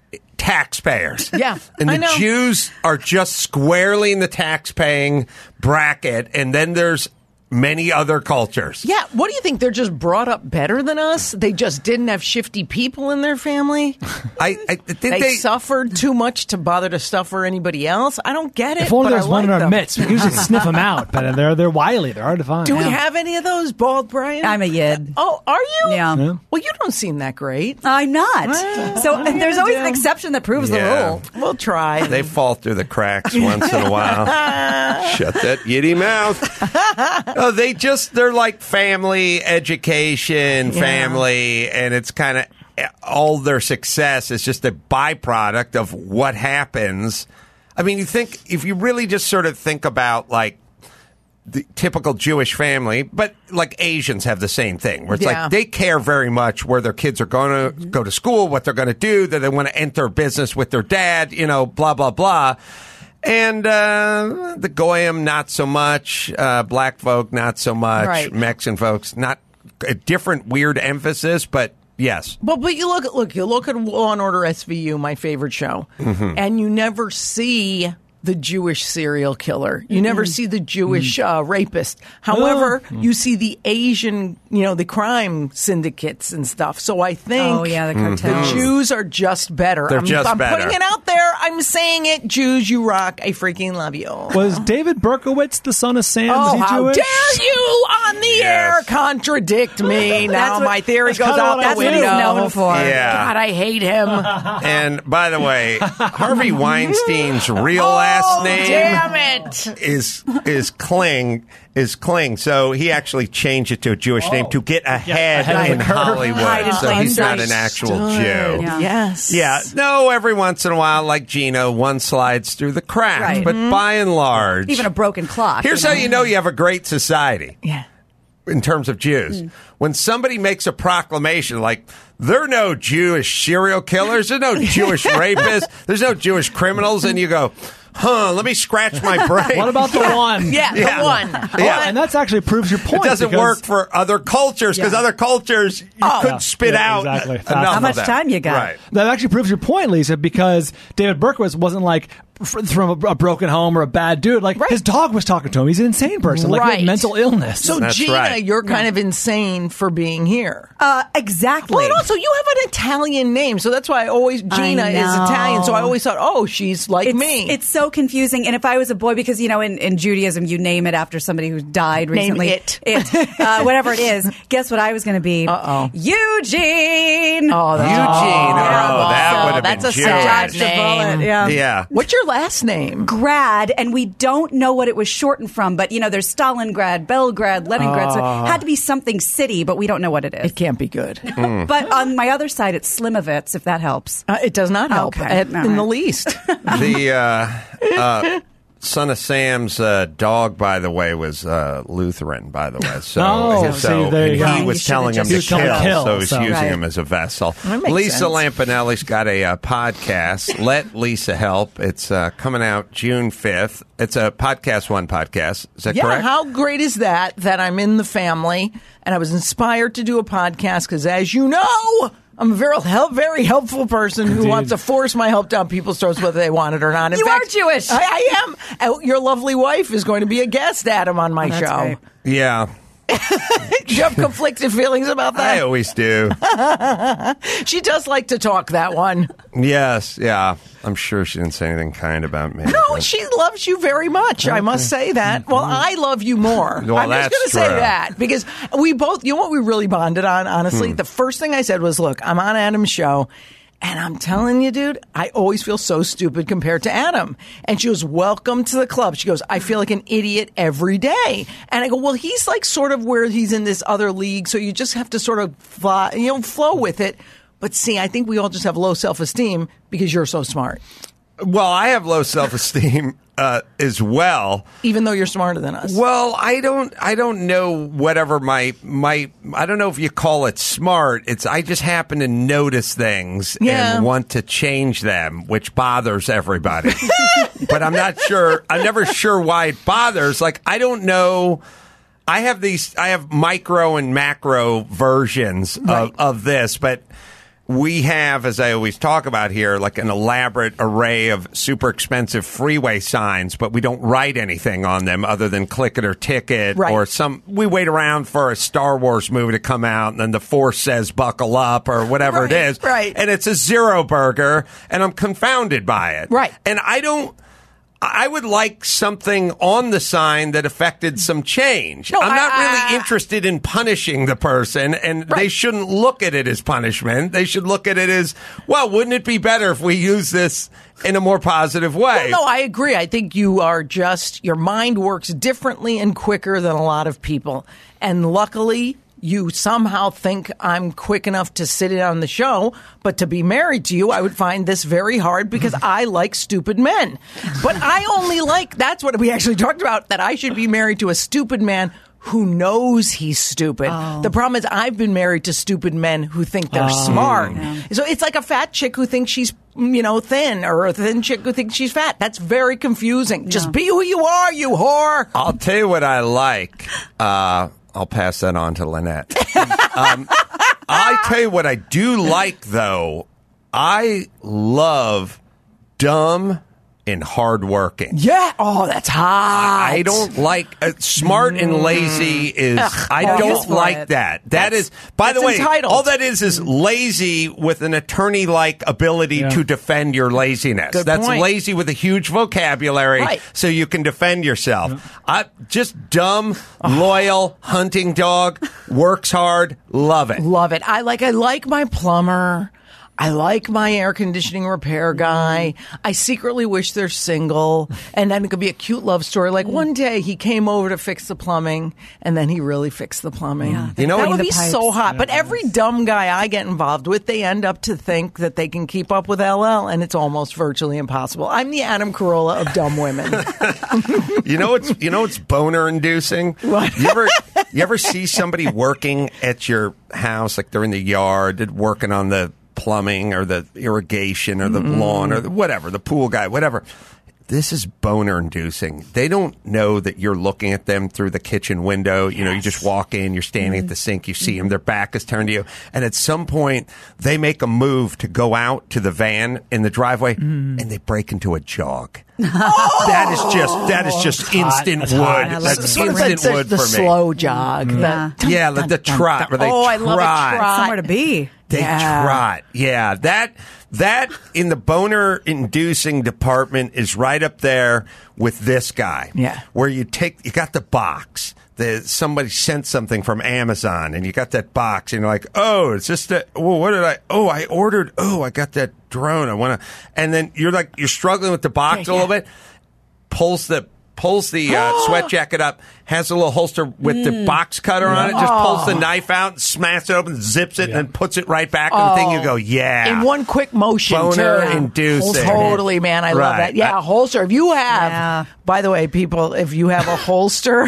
taxpayers. Yeah, and the I know. Jews are just squarely in the tax-paying bracket, and then there's many other cultures. Yeah, what do you think? They're just brought up better than us? They just didn't have shifty people in their family? I, I think they, they, suffered too much to bother to suffer anybody else? I don't get it. If only but there was I one like in our them. midst. We usually sniff them out, but they're they're wily. They're hard to find. Do we have any of those, Bald Brian? I'm a yid. Oh, are you? Yeah. Yeah. Well, you don't seem that great. I'm not. Well, so what are you there's gonna always do? an exception that proves Yeah. the rule. We'll try. They fall through the cracks once in a while. Shut that yitty mouth. Oh, they just, they're like family, education, Yeah. family, and it's kind of all their success is just a byproduct of what happens. I mean, you think, if you really just sort of think about like the typical Jewish family, but like Asians have the same thing, where it's Yeah. like they care very much where their kids are going to go to school, what they're going to do, that they want to enter business with their dad, you know, blah, blah, blah. And uh, the Goyim, not so much. Uh, black folk, not so much. Right. Mexican folks, not a different weird emphasis, but yes. But but you look at look you look at Law and Order S V U, my favorite show, Mm-hmm. and you never see the Jewish serial killer. You never see the Jewish uh, rapist. However, you see the Asian, you know, the crime syndicates and stuff. So I think Oh, yeah, the Mm-hmm. cartels. the Jews are just better. They're I'm, just I'm better. putting it out there. I'm saying it. Jews, you rock. I freaking love you. Was David Berkowitz the son of Sam? Oh, Is he how Jewish? dare you on the Yes. air contradict me? Now That's what- my theory that's goes kinda out what the I That's what window. he's known for. Yeah. God, I hate him. And by the way, Harvey Weinstein's real last Oh, name damn it. is is Kling is Kling. So he actually changed it to a Jewish name to get ahead, ahead of in the curve. Hollywood. Hide in So plain he's not sight. an actual Understood. Jew. Yeah. Yes. Yeah, no, every once in a while, like Gina, one slides through the cracks. Right. But by and large, Even a broken clock. here's you know? how you know you have a great society Yeah. in terms of Jews. When somebody makes a proclamation like, there are no Jewish serial killers, there's no Jewish rapists, there's no Jewish criminals, and you go, huh, let me scratch my brain. What about the one? Yeah, Yeah. the one. Yeah. And that's actually proves your point. It doesn't because- work for other cultures because Yeah. other cultures you Oh. could Yeah. spit Yeah, out exactly. enough How of much that. time you got? Right. That actually proves your point, Lisa, because David Berkowitz wasn't like f- from a, a broken home or a bad dude. Like Right. his dog was talking to him. He's an insane person. Like he had Right. mental illness. So, That's Gina, right. you're kind of insane for being here. Uh, exactly. Well, and also, you have an Italian name, so that's why I always, Gina is know. Italian, so I always thought, oh, she's like it's, me. It's so confusing. And if I was a boy, because, you know, in, in Judaism, you name it after somebody who died Name recently. it. It, uh, whatever it is. Guess what I was going to be? Uh-oh. Eugene. Oh, that's Eugene. horrible. Oh, that would have That's been a sad Jewish. name. Yeah. Yeah. What's your last name? Grad, and we don't know what it was shortened from. But, you know, there's Stalingrad, Belgrade, Leningrad. So it had to be something city, but we don't know what it is. It can't be good. Mm. But on my other side, it's Slimovitz, if that helps. Uh, it does not help Okay. at, All in right. the least. The uh, uh, Son of Sam's uh, dog, by the way, was uh, Lutheran, by the way. So, Oh, so see, there you he go. was You should've telling him just- to He was telling kill, him to kill, so he's so- using Right. him as a vessel. That makes Lisa sense. Lampanelli's got a uh, podcast, Let Lisa Help. It's uh, coming out June fifth. It's a Podcast One podcast. Is that Yeah, correct? how great is that, that I'm in the family and I was inspired to do a podcast because, as you know, I'm a very, help, very helpful person who Indeed. wants to force my help down people's throats whether they want it or not. In You fact, are Jewish. I, I am. Uh, Your lovely wife is going to be a guest, Adam, on my Oh, that's show. great. Yeah, Do you have conflicted feelings about I that? always do. She does like to talk, that one. Yes, yeah. I'm sure she didn't say anything kind about me. No, but- she loves you very much. I must say that. Well, I love you more. Well, I'm just that's going to say true. that because we both, you know what we really bonded on, honestly? Hmm. The first thing I said was, look, I'm on Adam's show. And I'm telling you, dude, I always feel so stupid compared to Adam. And she goes, welcome to the club. She goes, I feel like an idiot every day. And I go, well, he's like sort of where he's in this other league. So you just have to sort of fly, you know, flow with it. But see, I think we all just have low self-esteem because you're so smart, Well, I have low self-esteem uh, as well. even though you're smarter than us. Well, I don't. I don't know whatever my my. I don't know if you call it smart. It's I just happen to notice things Yeah. and want to change them, which bothers everybody. But I'm not sure. I'm never sure why it bothers. Like I don't know. I have these. I have micro and macro versions Right. of, of this, but. We have, as I always talk about here, like an elaborate array of super expensive freeway signs, but we don't write anything on them other than click it or ticket Right. or some. We wait around for a Star Wars movie to come out, and then the Force says "buckle up" or whatever Right, it is, right. and it's a zero burger, and I'm confounded by it, Right. And I don't. I would like something on the sign that affected some change. No, I'm not I- really I- interested in punishing the person, and they Right. shouldn't look at it as punishment. They should look at it as, well, wouldn't it be better if we use this in a more positive way? Well, no, I agree. I think you are just, your mind works differently and quicker than a lot of people. And luckily, you somehow think I'm quick enough to sit in on the show, but to be married to you, I would find this very hard because I like stupid men. But I only like, that's what we actually talked about, that I should be married to a stupid man who knows he's stupid. The problem is I've been married to stupid men who think they're smart. So it's like a fat chick who thinks she's, you know, thin, or a thin chick who thinks she's fat. That's very confusing. Just be who you are, you whore. I'll tell you what I like. Uh, I'll pass that on to Lynette. um, I tell you what I do like, though. I love dumb and hardworking. Yeah. Oh, that's hot. I don't like uh, smart and lazy is Ugh, I well, don't use for like it. that. That That's- is by the that's way, entitled. all that is is lazy with an attorney like ability Yeah. to defend your laziness. Good That's point. lazy with a huge vocabulary Right. so you can defend yourself. I just dumb, loyal hunting dog, works hard, love it. Love it. I like I like my plumber. I like my air conditioning repair guy. I secretly wish they're single. And then it could be a cute love story. Like one day he came over to fix the plumbing and then he really fixed the plumbing. Yeah, You know that what- would be the pipes. so hot. But every dumb guy I get involved with, they end up to think that they can keep up with L L, and it's almost virtually impossible. I'm the Adam Carolla of dumb women. You know what's you know what's boner inducing? What? You ever you ever see somebody working at your house, like they're in the yard, they're working on the plumbing or the irrigation or the lawn or the, whatever, the pool guy, whatever. This is boner inducing. They don't know that you're looking at them through the kitchen window. You know, you just walk in, you're standing at the sink, you see them, their back is turned to you. And at some point, they make a move to go out to the van in the driveway and they break into a jog. That is just, that is just instant That's wood. hot. I That's Sort of instant the, wood the for me. slow jog. Yeah. The, Yeah, like the trot where they oh, I love a trot. trot. Somewhere to be. They Yeah. trot. Yeah, that that in the boner inducing department is right up there with this guy. Yeah. Where you take you got the box. the somebody sent something from Amazon, and you got that box, and you're like, oh, it's just that. Well, what did I? Oh, I ordered. Oh, I got that drone. I want to. And then you're like, you're struggling with the box Yeah, a little yeah. bit. Pulls the pulls the uh, sweat jacket up, has a little holster with the box cutter on it, just pulls the knife out, smashes it open, zips it, and then puts it right back in the thing. You go, yeah. In one quick motion, Boner too. inducing. Totally, man. I love Right. that. Yeah, I- a holster. If you have, Yeah. by the way, people, if you have a holster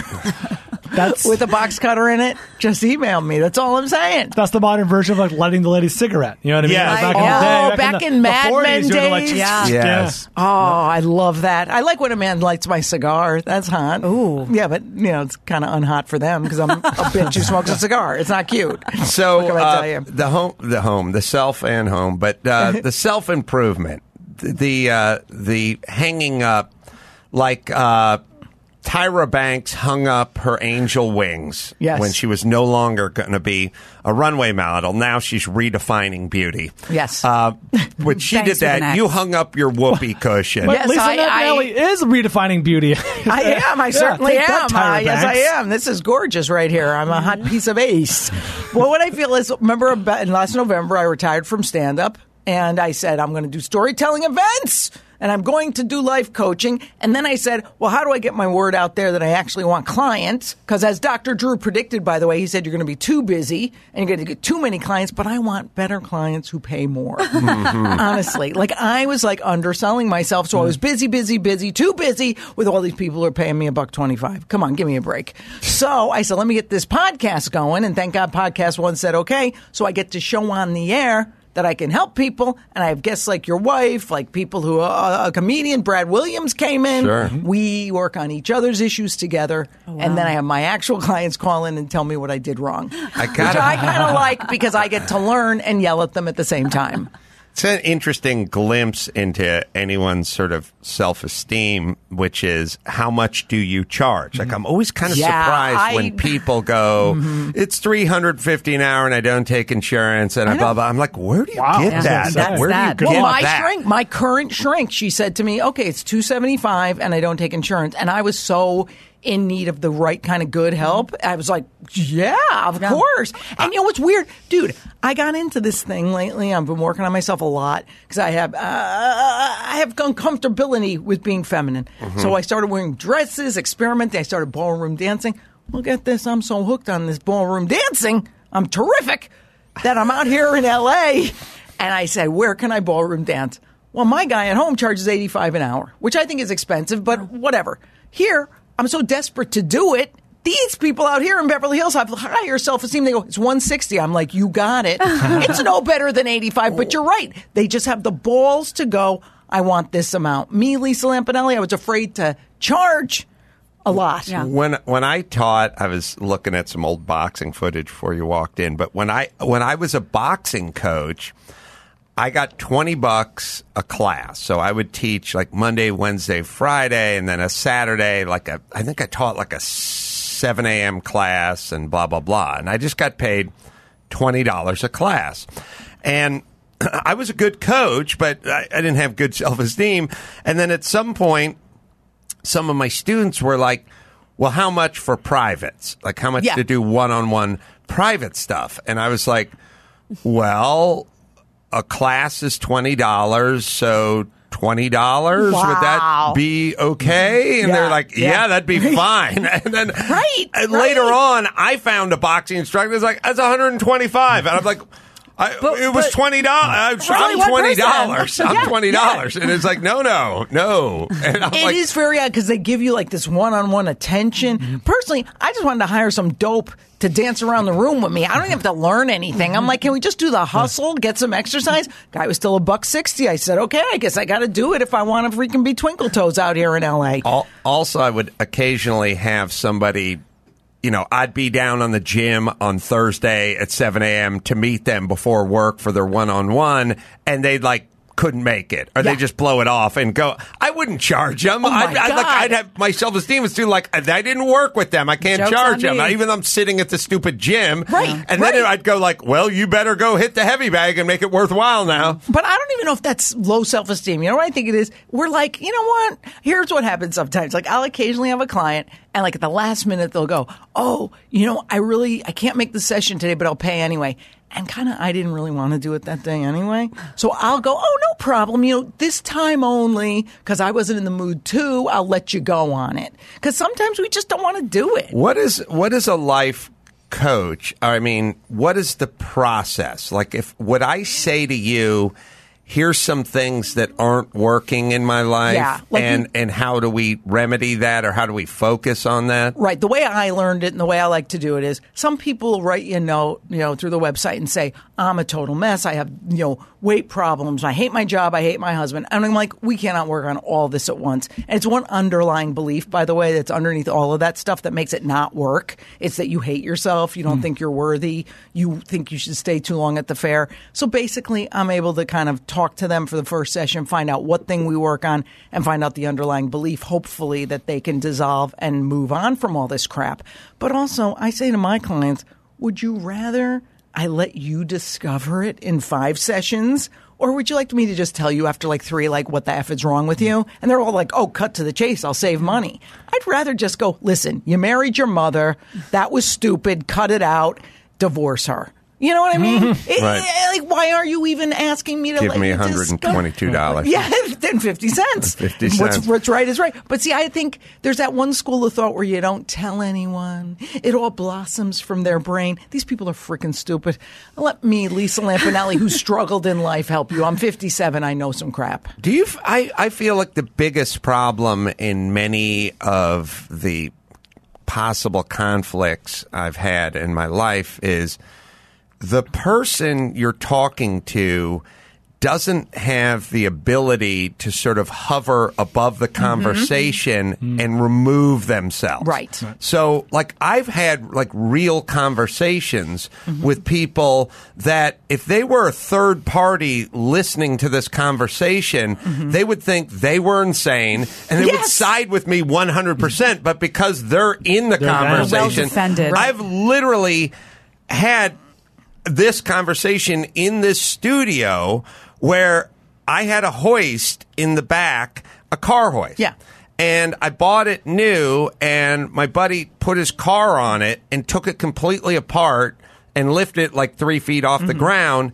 That's with a box cutter in it, just email me. That's all I'm saying. that's the modern version of like lighting the lady's cigarette. You know what I mean? Yeah. Like back Oh, in the day, back in, in the, Mad the forties, Men you were like, days. Yeah. Yes. Oh, I love that. I like when a man lights my cigar. That's hot. Ooh. Yeah, but, you know, it's kind of unhot for them because I'm a bitch who smokes a cigar. It's not cute. So What can I uh, tell you? the home, the home, the self and home, but uh, the self improvement, the uh, the hanging up, like uh, Tyra Banks hung up her angel wings Yes. when she was no longer going to be a runway model. Now she's redefining beauty. Yes. uh, when she Banks did with an that, X. you hung up your whoopee cushion. But Yes, Lisa I- I- Minnelli is redefining beauty. I am. I Yeah, certainly take that, am. Tyra Uh, yes, I Banks. am. This is gorgeous right here. I'm a hot piece of ace. Well, what I feel is, remember about- in last November, I retired from stand-up, and I said, I'm going to do storytelling events, and I'm going to do life coaching. And then I said, well, how do I get my word out there that I actually want clients? Because as Doctor Drew predicted, by the way, he said you're going to be too busy, and you're going to get too many clients, but I want better clients who pay more. Honestly. Like, I was, like, underselling myself, so I was busy, busy, busy, too busy with all these people who are paying me a buck twenty-five. Come on, give me a break. So I said, let me get this podcast going, and thank God Podcast One said, okay, so I get to show on the air that I can help people, and I have guests like your wife, like people who uh, a comedian, Brad Williams came in. Sure. We work on each other's issues together, and then I have my actual clients call in and tell me what I did wrong, I which gotta- I kind of like because I get to learn and yell at them at the same time. It's an interesting glimpse into anyone's sort of self-esteem, which is how much do you charge? Like, I'm always kind of Yeah, surprised I- when people go, it's three hundred fifty an hour and I don't take insurance and I blah, blah. I'm like, where do you Wow. get Yeah. that? That's Like, where that. do you Well, get my that? shrink, my current shrink, she said to me, okay, it's two seventy-five and I don't take insurance. And I was so in need of the right kind of good help. I was like, yeah, of course. And you know what's weird? Dude, I got into this thing lately. I've been working on myself a lot because I have, uh, I have uncomfortability with being feminine. So I started wearing dresses, experimenting. I started ballroom dancing. Well, get this. I'm so hooked on this ballroom dancing. I'm terrific that I'm out here in L A and I said, where can I ballroom dance? Well, my guy at home charges eighty-five an hour, which I think is expensive, but whatever. Here, I'm so desperate to do it. These people out here in Beverly Hills have higher self-esteem. They go, it's one sixty. I'm like, you got it. It's no better than eighty-five, but you're right. They just have the balls to go, I want this amount. Me, Lisa Lampanelli, I was afraid to charge a lot. Yeah. When when I taught, I was looking at some old boxing footage before you walked in. But when I when I was a boxing coach, I got twenty bucks a class. So I would teach like Monday, Wednesday, Friday, and then a Saturday, like a, I think I taught like a seven a.m. class and blah, blah, blah. And I just got paid twenty dollars a class. And I was a good coach, but I, I didn't have good self-esteem. And then at some point, some of my students were like, well, how much for privates? Like, how much Yeah. to do one-on-one private stuff? And I was like, well, a class is twenty dollars, so twenty dollars, Wow. would that be okay? And Yeah, they're like, yeah, yeah. that'd be fine. And then Right, and right. later on, I found a boxing instructor that's like, that's one hundred twenty-five. And I'm like, I, But- it was but- twenty dollars. For only I'm one twenty person. dollars. I'm Yeah, twenty dollars. And it's like, no, no, no. And I'm It like, is very odd because they give you like this one-on-one attention. Personally, I just wanted to hire some dope to dance around the room with me. I don't even have to learn anything. I'm like, can we just do the hustle, get some exercise? Guy was still a buck sixty. I said, okay, I guess I got to do it if I want to freaking be Twinkle Toes out here in L A. Al- Also, I would occasionally have somebody, you know, I'd be down on the gym on Thursday at seven a.m. to meet them before work for their one-on-one, and they'd like couldn't make it, or Yeah. they just blow it off and go. I wouldn't charge them. Oh my I'd, I'd, like, God. I'd have my self-esteem was too like that didn't work with them. I can't Joke's charge on them, me. even though I'm sitting at the stupid gym. Right, And right. then I'd go like, well, you better go hit the heavy bag and make it worthwhile now. But I don't even know if that's low self-esteem. You know what I think it is? We're like, you know what? Here's what happens sometimes. Like, I'll occasionally have a client, and like at the last minute, they'll go, oh, you know, I really, I can't make the session today, but I'll pay anyway. And kind of, I didn't really want to do it that day anyway. So I'll go, oh, no problem. You know, this time only, because I wasn't in the mood too, I'll let you go on it. Because sometimes we just don't want to do it. What is what is a life coach? I mean, what is the process? Like, if would I say to you, here's some things that aren't working in my life, Yeah, like and you- and how do we remedy that, or how do we focus on that? Right. The way I learned it and the way I like to do it is some people write you a note, you know, through the website and say, I'm a total mess. I have, you know, weight problems. I hate my job. I hate my husband. And I'm like, we cannot work on all this at once. And it's one underlying belief, by the way, that's underneath all of that stuff that makes it not work. It's that you hate yourself. You don't think you're worthy. You think you should stay too long at the fair. So basically, I'm able to kind of talk to them for the first session, find out what thing we work on, and find out the underlying belief, hopefully, that they can dissolve and move on from all this crap. But also, I say to my clients, would you rather I let you discover it in five sessions? Or would you like me to just tell you after like three, like, what the F is wrong with you? And they're all like, oh, cut to the chase. I'll save money. I'd rather just go, listen, you married your mother. That was stupid. Cut it out. Divorce her. You know what I mean? It- Right. it- like, why are you even asking me to Give let me you one hundred twenty-two dollars. discover- Yeah, then fifty cents. fifty What's, cents. what's right is right. But see, I think there's that one school of thought where you don't tell anyone. It all blossoms from their brain. These people are freaking stupid. Let me, Lisa Lampanelli, who struggled in life, help you. I'm fifty-seven. I know some crap. Do you? f- I, I feel like the biggest problem in many of the possible conflicts I've had in my life is the person you're talking to doesn't have the ability to sort of hover above the conversation and remove themselves. Right. Right. So, like, I've had, like, real conversations with people that if they were a third party listening to this conversation, they would think they were insane and they would Yes. side with me one hundred percent. But because they're in the They're valid. conversation, Well-defended. I've literally had this conversation in this studio where I had a hoist in the back, a car hoist. Yeah. And I bought it new, and my buddy put his car on it and took it completely apart and lifted it like three feet off Mm-hmm. the ground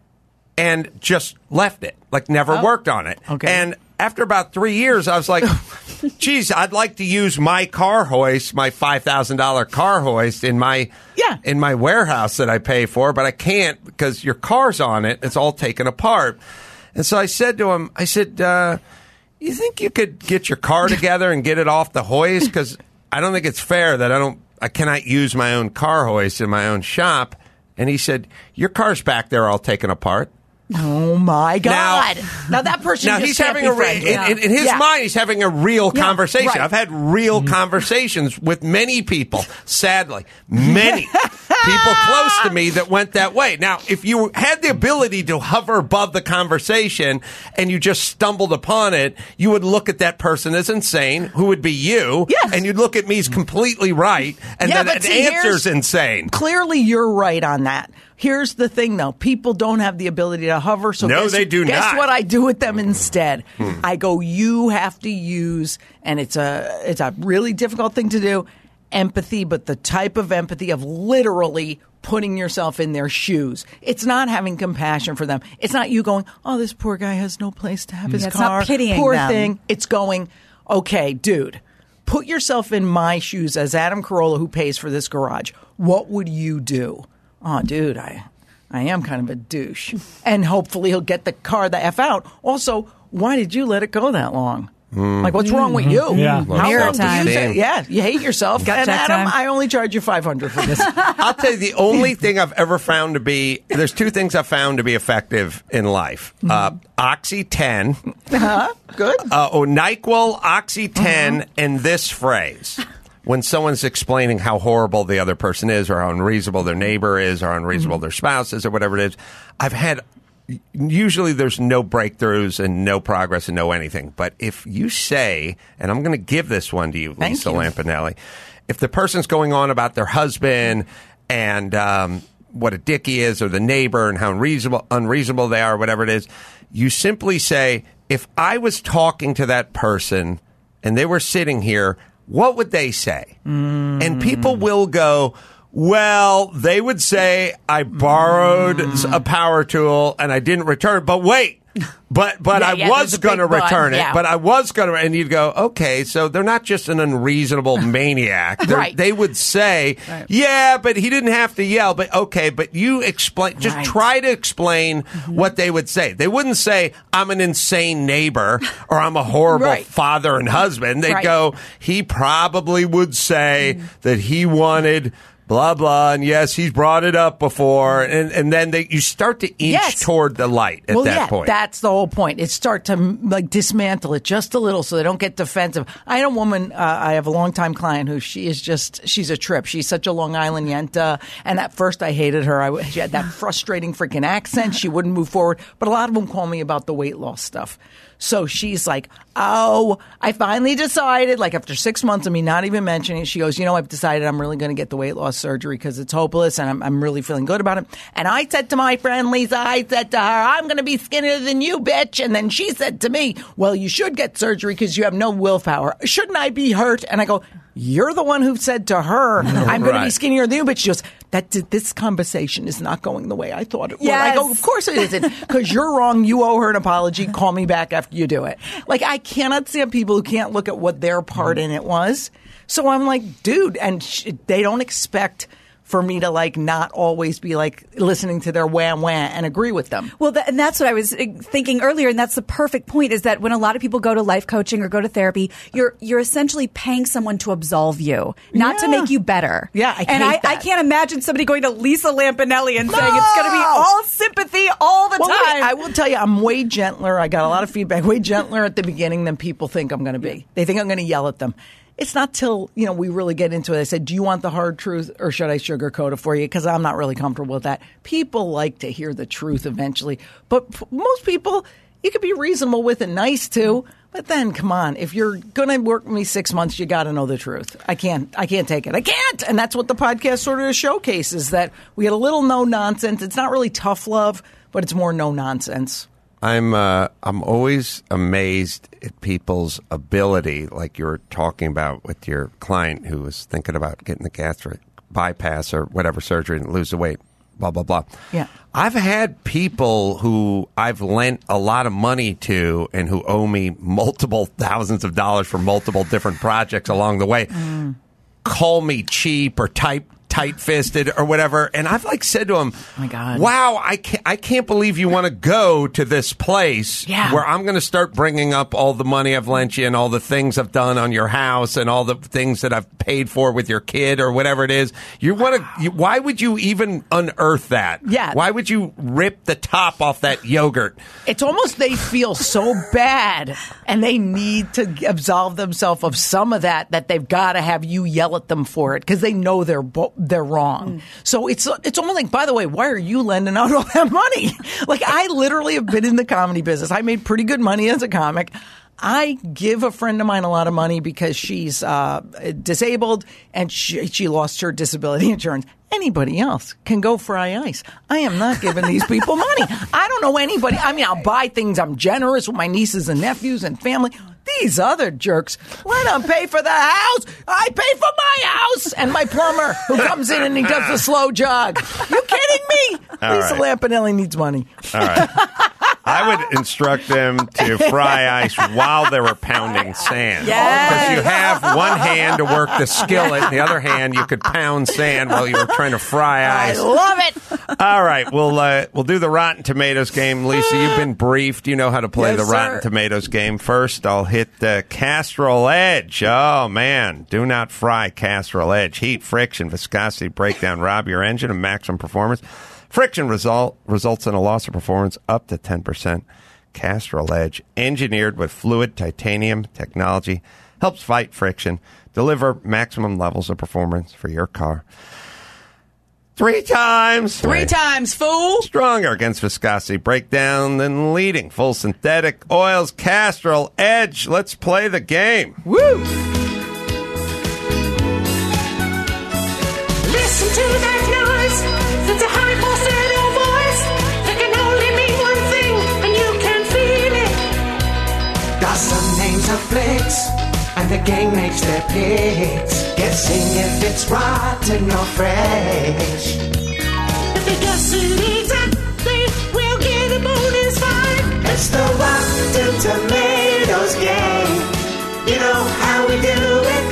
and just left it, like never Oh. worked on it. Okay. And after about three years, I was like, geez, I'd like to use my car hoist, my five thousand dollars car hoist in my Yeah. in my warehouse that I pay for, but I can't because your car's on it. It's all taken apart. And so I said to him, I said, uh, you think you could get your car together and get it off the hoist? Because I don't think it's fair that I don't, I cannot use my own car hoist in my own shop. And he said, your car's back there all taken apart. Oh, my God. Now, that person Now just he's can't having be a re- friends in, with. in, in his Yeah. mind, he's having a real Yeah, conversation. right. I've had real conversations with many people. Sadly, many people close to me that went that way. Now, if you had the ability to hover above the conversation and you just stumbled upon it, you would look at that person as insane, who would be you, Yes. and you'd look at me as completely right, and Yeah, then but the see, answer's here's- insane. Clearly, you're right on that. Here's the thing, though. People don't have the ability to hover. So No, guess, they do guess not. what I do with them instead? Hmm. I go, you have to use, and it's a it's a really difficult thing to do, empathy, but the type of empathy of literally putting yourself in their shoes. It's not having compassion for them. It's not you going, oh, this poor guy has no place to have his Yeah, it's not car. pitying Poor them. thing. It's going, okay, dude. Put yourself in my shoes as Adam Carolla, who pays for this garage. What would you do? Oh, dude, I, I am kind of a douche. And hopefully he'll get the car the F out. Also, why did you let it go that long? Like, what's wrong with you? Yeah. How Mirror long do time. you say? Yeah, you hate yourself. Gut and check Adam, time. I only charge you five hundred dollars for this. I'll tell you, the only thing I've ever found to be, there's two things I've found to be effective in life. Uh, Oxy ten, uh-huh. Good. uh, oh, NyQuil, Oxy ten, and this phrase. When someone's explaining how horrible the other person is, or how unreasonable their neighbor is, or how unreasonable their spouse is, or whatever it is, I've had usually there's no breakthroughs and no progress and no anything. But if you say, and I'm going to give this one to you, Thank Lisa you. Lampanelli, if the person's going on about their husband and um, what a dick he is, or the neighbor and how unreasonable, unreasonable they are, whatever it is, you simply say, if I was talking to that person and they were sitting here, what would they say? Mm. And people will go, well, they would say, I borrowed mm. a power tool and I didn't return it. But wait, but but yeah, I yeah, was going to return but, it. yeah. But I was going to, and you'd go, okay, so they're not just an unreasonable maniac. They're- Right. They would say, Right. yeah, but he didn't have to yell. But okay, but you explain, just Right. try to explain mm-hmm. what they would say. They wouldn't say, I'm an insane neighbor or I'm a horrible Right. father and husband. They'd Right. go, he probably would say mm. that he wanted blah, blah, and yes, he's brought it up before, and, and then they, you start to inch Yes. toward the light at well, that yeah, point. That's the whole point. It start to like dismantle it just a little so they don't get defensive. I had a woman, uh, I have a longtime client who she is just, she's a trip. She's such a Long Island yenta, and at first I hated her. I, she had that frustrating freaking accent. She wouldn't move forward, but a lot of them call me about the weight loss stuff. So she's like, oh, I finally decided, like after six months of me not even mentioning it, she goes, you know, I've decided I'm really going to get the weight loss surgery because it's hopeless and I'm, I'm really feeling good about it. And I said to my friend Lisa, I said to her, I'm going to be skinnier than you, bitch. And then she said to me, well, you should get surgery because you have no willpower. Shouldn't I be hurt? And I go, you're the one who said to her, I'm going to be skinnier than you. But she goes, that this conversation is not going the way I thought it would. Yes. I go, of course it isn't, because you're wrong. You owe her an apology. Call me back after you do it. Like, I cannot stand people who can't look at what their part in it was. So I'm like, dude, and sh- they don't expect for me to like not always be like listening to their wham wham and agree with them. Well, th- and that's what I was uh, thinking earlier, and that's the perfect point. Is that when a lot of people go to life coaching or go to therapy, you're you're essentially paying someone to absolve you, not to Yeah. make you better. Yeah, I and hate I, I that. can't imagine somebody going to Lisa Lampanelli and No! saying it's going to be all sympathy all the Well, time. wait, I will tell you, I'm way gentler. I got a lot of feedback, way gentler at the beginning than people think I'm going to be. They think I'm going to yell at them. It's not till, you know, we really get into it. I said, do you want the hard truth or should I sugarcoat it for you? Because I'm not really comfortable with that. People like to hear the truth eventually. But p- most people, you could be reasonable with it, nice too. But then, come on, if you're going to work with me six months, you got to know the truth. I can't, I can't take it. I can't. And that's what the podcast sort of showcases, that we get a little no nonsense. It's not really tough love, but it's more no nonsense. I'm uh, I'm always amazed at people's ability, like you were talking about with your client who was thinking about getting the gastric bypass or whatever surgery and lose the weight, blah, blah, blah. Yeah. I've had people who I've lent a lot of money to and who owe me multiple thousands of dollars for multiple different projects along the way mm. call me cheap or type tight-fisted or whatever, and I've like said to him, oh my God. wow, I can't, I can't believe you want to go to this place yeah. where I'm going to start bringing up all the money I've lent you and all the things I've done on your house and all the things that I've paid for with your kid or whatever it is. You want to? You, why would you even unearth that? Yeah. Why would you rip the top off that yogurt? It's almost they feel so bad and they need to absolve themselves of some of that, that they've got to have you yell at them for it because they know they're bo- they're wrong. Mm. So it's it's almost like, by the way, why are you lending out all that money? Like, I literally have been in the comedy business. I made pretty good money as a comic. I give a friend of mine a lot of money because she's uh, disabled and she, she lost her disability insurance. Anybody else can go fry ice. I am not giving these people money. I don't know anybody. I mean, I'll buy things. I'm generous with my nieces and nephews and family. These other jerks, let them pay for the house. I pay for my house. And my plumber who comes in and he does the slow jog. You kidding me? All Lisa right. Lampanelli needs money. All right. I would instruct them to fry ice while they were pounding sand. Yes. Because you have one hand to work the skillet, and the other hand you could pound sand while you were trying to fry ice. I love it. All right, we'll uh, we'll do the Rotten Tomatoes game. Lisa, you've been briefed. You know how to play Yes, the Rotten sir. Tomatoes game. First, I'll hit the Castrol Edge. Oh, man. Do not fry Castrol Edge. Heat, friction, viscosity, breakdown, rob your engine of maximum performance. Friction result results in a loss of performance up to ten percent. Castrol Edge, engineered with fluid titanium technology, helps fight friction, deliver maximum levels of performance for your car. Three times. Three Wait. times, fool. Stronger against viscosity breakdown than leading. Full synthetic oils, Castrol Edge. Let's play the game. Woo! Listen to that noise. It's a high falsetto voice. It can only mean one thing, and you can feel it. Got some names of flicks, and the gang makes their picks, guessing if it's rotten or fresh. If they guess it exactly, we'll get a bonus five. It's the Rotten Tomatoes game. You know how we do it.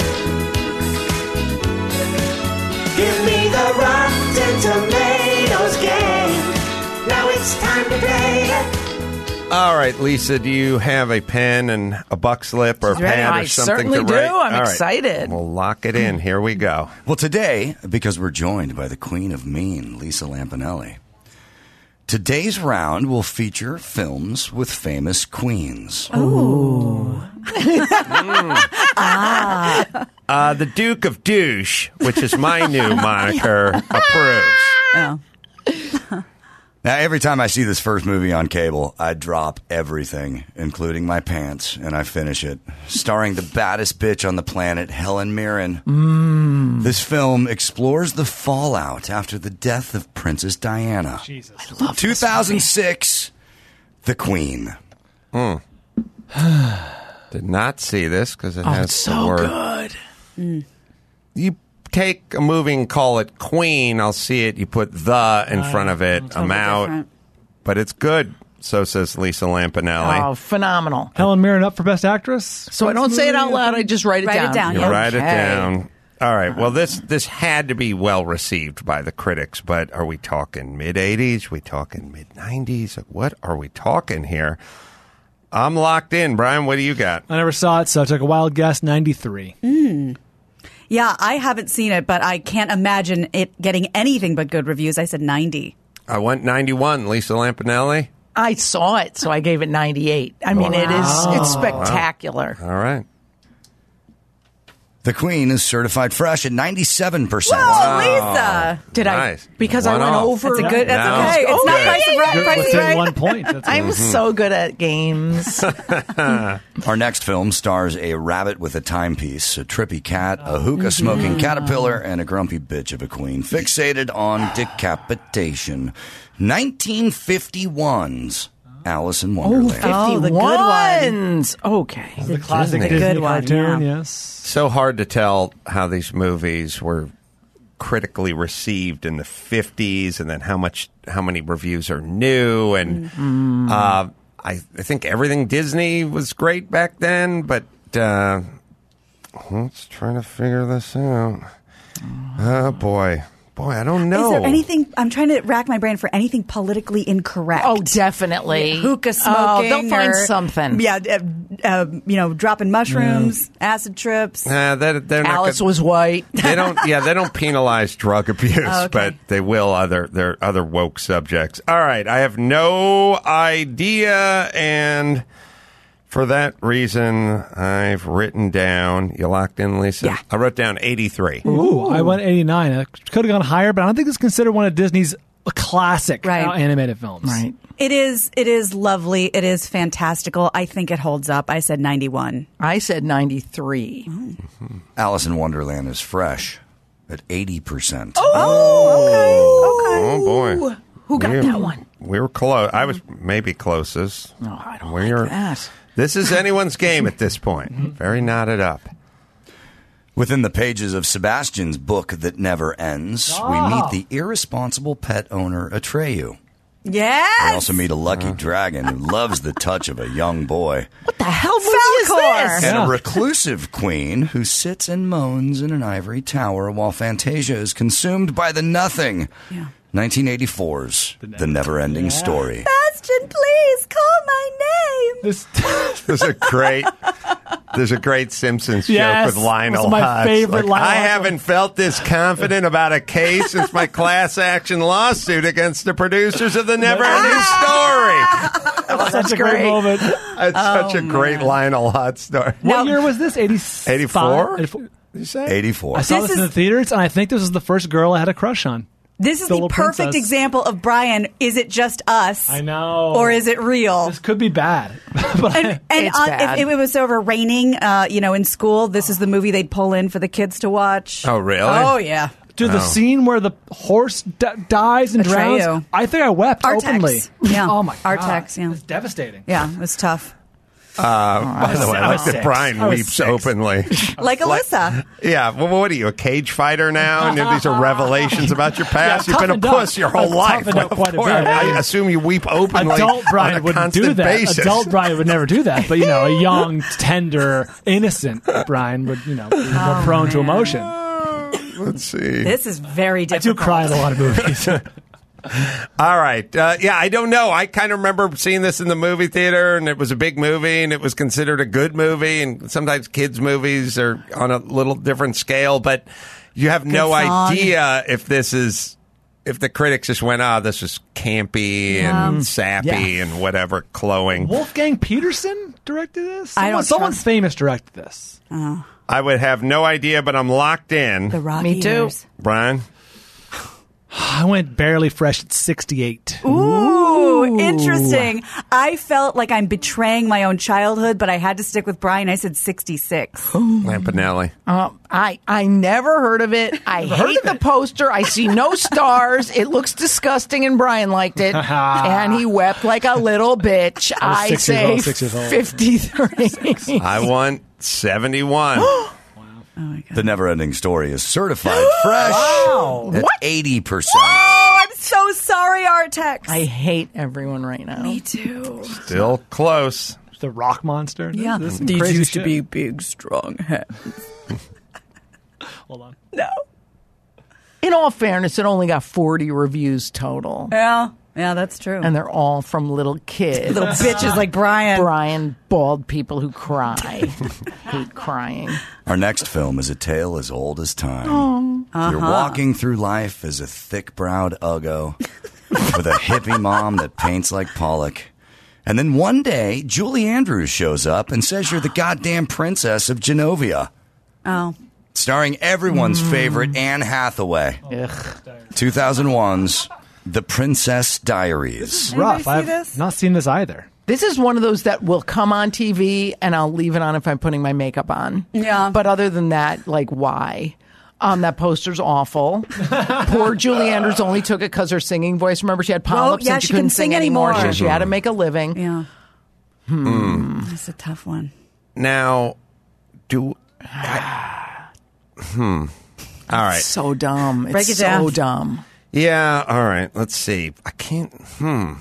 Give me the Rotten Tomatoes game. Now it's time to play it. All right, Lisa, do you have a pen and a buck slip or a She's ready. pad or I something certainly to do. write? I'm All right. excited. We'll lock it in. Here we go. Well, today, because we're joined by the Queen of Mean, Lisa Lampanelli, today's round will feature films with famous queens. Ooh. ah. uh, the Duke of Douche, which is my new moniker, approves. Oh. Now, every time I see this first movie on cable, I drop everything, including my pants, and I finish it. Starring the baddest bitch on the planet, Helen Mirren. Mm. This film explores the fallout after the death of Princess Diana. Jesus. I love two thousand six, The Queen. Hmm. Did not see this because it Oh, has it's the so word. good. Mm. You take a movie and call it Queen, I'll see it. You put the in front of it. Totally I'm out. different. But it's good. So says Lisa Lampanelli. Oh, phenomenal. Helen Mirren up for Best Actress? So I don't say it out loud. I just write it Write it down. down, You yeah. write it Okay. down. All right. Well, this this had to be well received by the critics, but are we talking mid eighties? We talking mid nineties? What are we talking here? I'm locked in. Brian, what do you got? I never saw it, so I took a wild guess, ninety-three. Mm. Yeah, I haven't seen it, but I can't imagine it getting anything but good reviews. I said ninety. I went ninety-one. Lisa Lampanelli. I saw it, so I gave it ninety-eight. I mean, it is it's spectacular. All right. The Queen is certified fresh at ninety-seven percent. Whoa, Lisa! Did Nice. I? Because One I went off. over. That's a good. That's No. okay. It's Oh, not yeah, price yeah, right. yeah. Price is Within right. one point. That's I'm so good at games. Our next film stars a rabbit with a timepiece, a trippy cat, a hookah-smoking caterpillar, and a grumpy bitch of a queen fixated on decapitation. nineteen fifty-one's Alice in Wonderland. Oh, the good one. ones. Okay. the classic Disney. Disney Good one, cartoon, yeah. yes. So hard to tell how these movies were critically received in the fifties, and then how much, how many reviews are new, and Mm-hmm. uh, I, I think everything Disney was great back then. But uh, let's try to figure this out. Oh boy, boy, I don't know. Is there anything? I'm trying to rack my brain for anything politically incorrect. Oh, definitely. Hookah smoking. Oh, they'll find or- something. Yeah, uh, uh, you know, dropping mushrooms, acid trips. Nah, they're, they're not Alice gonna- was white. They don't. Yeah, they don't penalize drug abuse, Oh, okay. but they will other their other woke subjects. All right, I have no idea, and for that reason, I've written down. You locked in, Lisa? Yeah. I wrote down eighty-three. Ooh, I went eighty-nine. I could have gone higher, but I don't think it's considered one of Disney's classic Right. uh, animated films. Right. It is. It is lovely. It is fantastical. I think it holds up. I said ninety-one. I said ninety-three. Alice in Wonderland is fresh at eighty percent. Oh, okay. Okay. Oh boy, Who got we, that one? We were close. I was maybe closest. No, I don't We're- like that. This is anyone's game at this point. Very knotted up. Within the pages of Sebastian's book that never ends, we meet the irresponsible pet owner Atreyu. Yes. We also meet a lucky dragon who loves the touch of a young boy. What the hell movie is Falcor. this? And Yeah. a reclusive queen who sits and moans in an ivory tower while Fantasia is consumed by the nothing. Yeah. nineteen eighty-four's The Never-Ending Story. Sebastian, please call my name. This, There's a great, there's a great Simpsons joke Yes, with Lionel it's my Hutz. favorite Like, Lionel I Hutz haven't felt this confident about a case since my class action lawsuit against the producers of the Never Ending Story. that's such a great great. moment. It's such a great Lionel Hutz story. What year was this? eighty, eighty-four? eighty-four? Did you say? eighty-four. I saw This this, in is- the theaters, and I think this was the first girl I had a crush on. This is The the, little perfect princess. example of Brian. Is it just us? I know. Or is it real? This could be bad. but And, and It's on, bad. if it was over raining, uh, you know, in school, this is the movie they'd pull in for the kids to watch. Oh, really? Oh, yeah. Dude, the Oh. scene where the horse d- dies and Atreyu. drowns, I think I wept Artax. openly. Yeah. Oh, my God. Artax, yeah. It's devastating. Yeah, it was tough. Uh, by the way, I I like was that six. Brian I was weeps six. openly. Like Alyssa. Yeah, well, what are you, a cage fighter now? And these are revelations about your past? Yeah, You've been a toughened up. puss your whole I've life. toughened up Well, quite a boy, bit. I assume you weep openly Adult Brian on a wouldn't do constant that. basis. Adult Brian would never do that. But, you know, a young, tender, innocent Brian would, you know, be more prone to emotion. Let's see. This is very I do difficult. cry in a lot of movies. All right. Uh, yeah, I don't know. I kind of remember seeing this in the movie theater, and it was a big movie, and it was considered a good movie. And sometimes kids' movies are on a little different scale, but you have no song. idea if this is. If the critics just went, oh, this is campy Yeah. and sappy Yeah. and whatever, clowing. Wolfgang Peterson directed this? I Someone, don't someone trust- famous directed this. Oh, I would have no idea, but I'm locked in. the Rocky Me too. years. Brian? I went barely fresh at sixty-eight. Ooh, interesting. I felt like I'm betraying my own childhood, but I had to stick with Brian. I said sixty-six. Lampanelli. Um, I I never heard of it. I hate the poster. I see no stars. It looks disgusting, and Brian liked it, and he wept like a little bitch. was I six years say old, six years old. fifty-three. I want seventy-one. The Never-Ending Story is certified fresh Wow. at What? eighty percent. Oh, I'm so sorry, Artex. I hate everyone right now. Me too. Still close. The rock monster. Yeah. This is some These crazy used to shit. be big, strong hands. Hold on. No. In all fairness, it only got forty reviews total, Yeah. Yeah, that's true. and they're all from little kids. Little bitches like Brian. Brian, bald people who cry. Hate crying. Our next film is a tale as old as time. You're walking through life as a thick-browed uggo with a hippie mom that paints like Pollock. And then one day, Julie Andrews shows up and says you're the goddamn princess of Genovia. Oh. Starring everyone's favorite Anne Hathaway. Ugh. two thousand one's The Princess Diaries. Rough. see I've this? not seen this either. This is one of those that will come on T V, and I'll leave it on if I'm putting my makeup on. Yeah. But other than that, like, why? Um, that poster's awful. Poor Julie Andrews only took it because her singing voice. Remember, she had polyps yeah, and she, she couldn't couldn't sing sing anymore. anymore. So she had to make a living. Yeah. Hmm. That's a tough one. Now, do. I, hmm. All right. So dumb. It's Break it so down. dumb. Yeah. All right. Let's see. I can't. Hmm.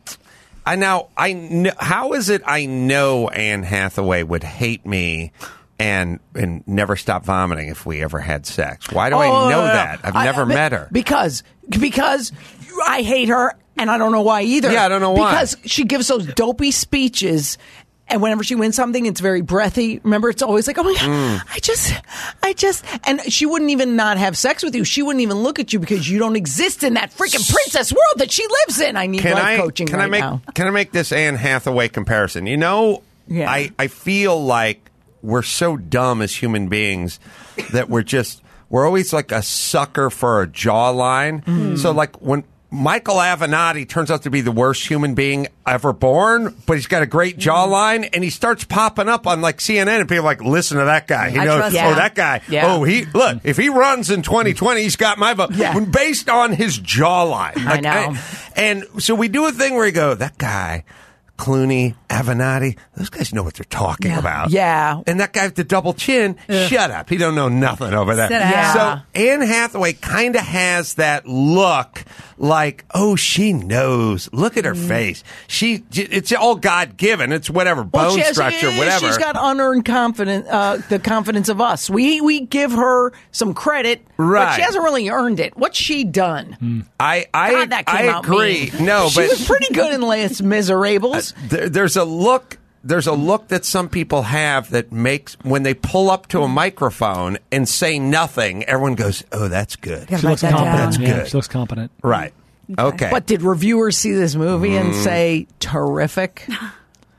I now. I know. How is it? I know Anne Hathaway would hate me. And and never stop vomiting if we ever had sex. Why do I Oh, know no, no. that? I've I- never I- met her. Because because I hate her, and I don't know why either. Yeah, I don't know why. Because she gives those dopey speeches, and whenever she wins something, it's very breathy. Remember, it's always like, "Oh my god, Mm. I just, I just," and she wouldn't even not have sex with you. She wouldn't even look at you because you don't exist in that freaking princess world that she lives in. I need Can life I coaching can right I make now. can I make this Anne Hathaway comparison? You know, Yeah. I I feel like we're so dumb as human beings that we're just we're always like a sucker for a jawline. Mm. So like when Michael Avenatti turns out to be the worst human being ever born, but he's got a great jawline, and he starts popping up on like C N N, and people are like, listen to that guy. He I knows, trust oh, him. that guy. Yeah. Oh, he look if he runs in twenty twenty, he's got my vote. Yeah. When based on his jawline, I know. and so we do a thing where you go, that guy, Clooney, Avenatti, those guys know what they're talking Yeah. about. Yeah. And that guy with the double chin, shut up. He don't know nothing over there. Sit down. So Anne Hathaway kind of has that look like, oh, she knows. Look at her Mm. face. She, it's all God given. It's whatever, Well, bone she has- structure, eh, whatever. She's got unearned confidence, uh, the confidence of us. We we give her some credit, but Right. she hasn't really earned it. What's she done? I, I, God, that came I out agree. mean. No, she but was pretty good in Les Miserables. there, there's a look there's a look that some people have that makes when they pull up to a microphone and say nothing, everyone goes, oh, that's good. Gotta She write looks that down. competent. That's Yeah, good. she looks competent. Right. Okay. But did reviewers see this movie and say terrific?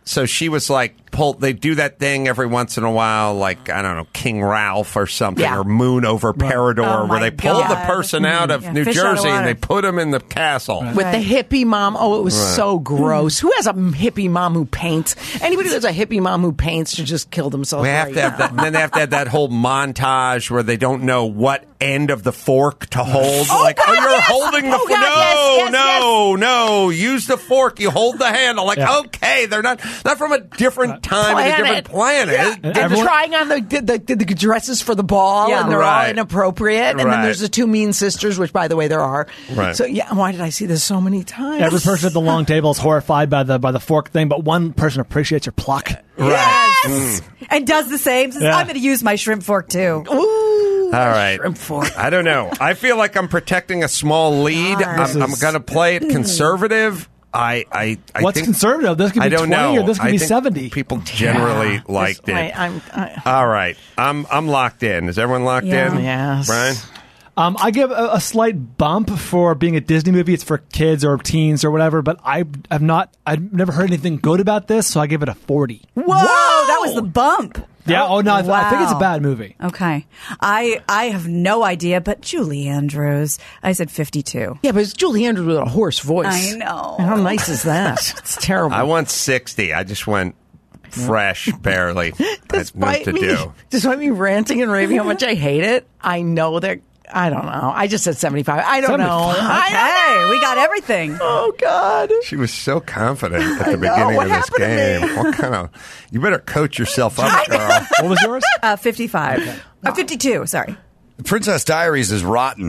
So she was like, pull. They do that thing every once in a while, like I don't know, King Ralph or something, Yeah. or Moon over Parador, Oh, where my they pull God. the person out of Yeah, New fish out of Jersey and water. they put him in the castle. With the hippie mom. Oh, it was Right. so gross. Who has a hippie mom who paints? Anybody who has a hippie mom who paints should just kill themselves. We have right to have that. now. Then they have to have that whole montage where they don't know what end of the fork to hold. Oh, like, God, oh, you're yes! holding the Oh, fork. God, No, yes, yes, no, no. Use the fork. You hold the handle. Like, Yeah. okay, they're not not from a different time and a different planet. Yeah. And They're everyone- trying on the, the, the, the dresses for the ball, Yeah. and they're all Right. inappropriate. And Right. then there's the two mean sisters, which, by the way, there are. Right. So, yeah, why did I see this so many times? Every person at the long table is horrified by the by the fork thing, but one person appreciates your pluck. Yes! And does the same. Says, Yeah. I'm going to use my shrimp fork too. Ooh, All right. shrimp fork. I don't know. I feel like I'm protecting a small lead. God. I'm, I'm This is- going to play it conservative. I, I, I What's think, conservative? This could be I don't twenty know. or this could I be think seventy. People generally Yeah. liked This- it. wait, I'm, I, All right. I'm I'm locked in. Is everyone locked Yeah. in? Yes. Brian? Um, I give a, a slight bump for being a Disney movie. It's for kids or teens or whatever, but I have not. I've never heard anything good about this, so I give it a forty. Whoa, that was the bump. Yeah. Oh no, I, th- I think it's a Wow. bad movie. Okay. I I have no idea, but Julie Andrews, I said fifty-two. Yeah, but it's Julie Andrews with a hoarse voice. I know. How nice is that? It's terrible. I went sixty. I just went fresh, barely. I had nothing Despite to me, do. despite me ranting and raving how much I hate it, I know that. I don't know. I just said seventy-five. I don't know. seventy-five. I don't Okay, we got everything. Oh God. She was so confident at the know. beginning What of this happened to me? game. What kind of? You better coach yourself up, girl. What was yours? Uh, fifty-five. Uh, fifty-two, sorry. Princess Diaries is rotten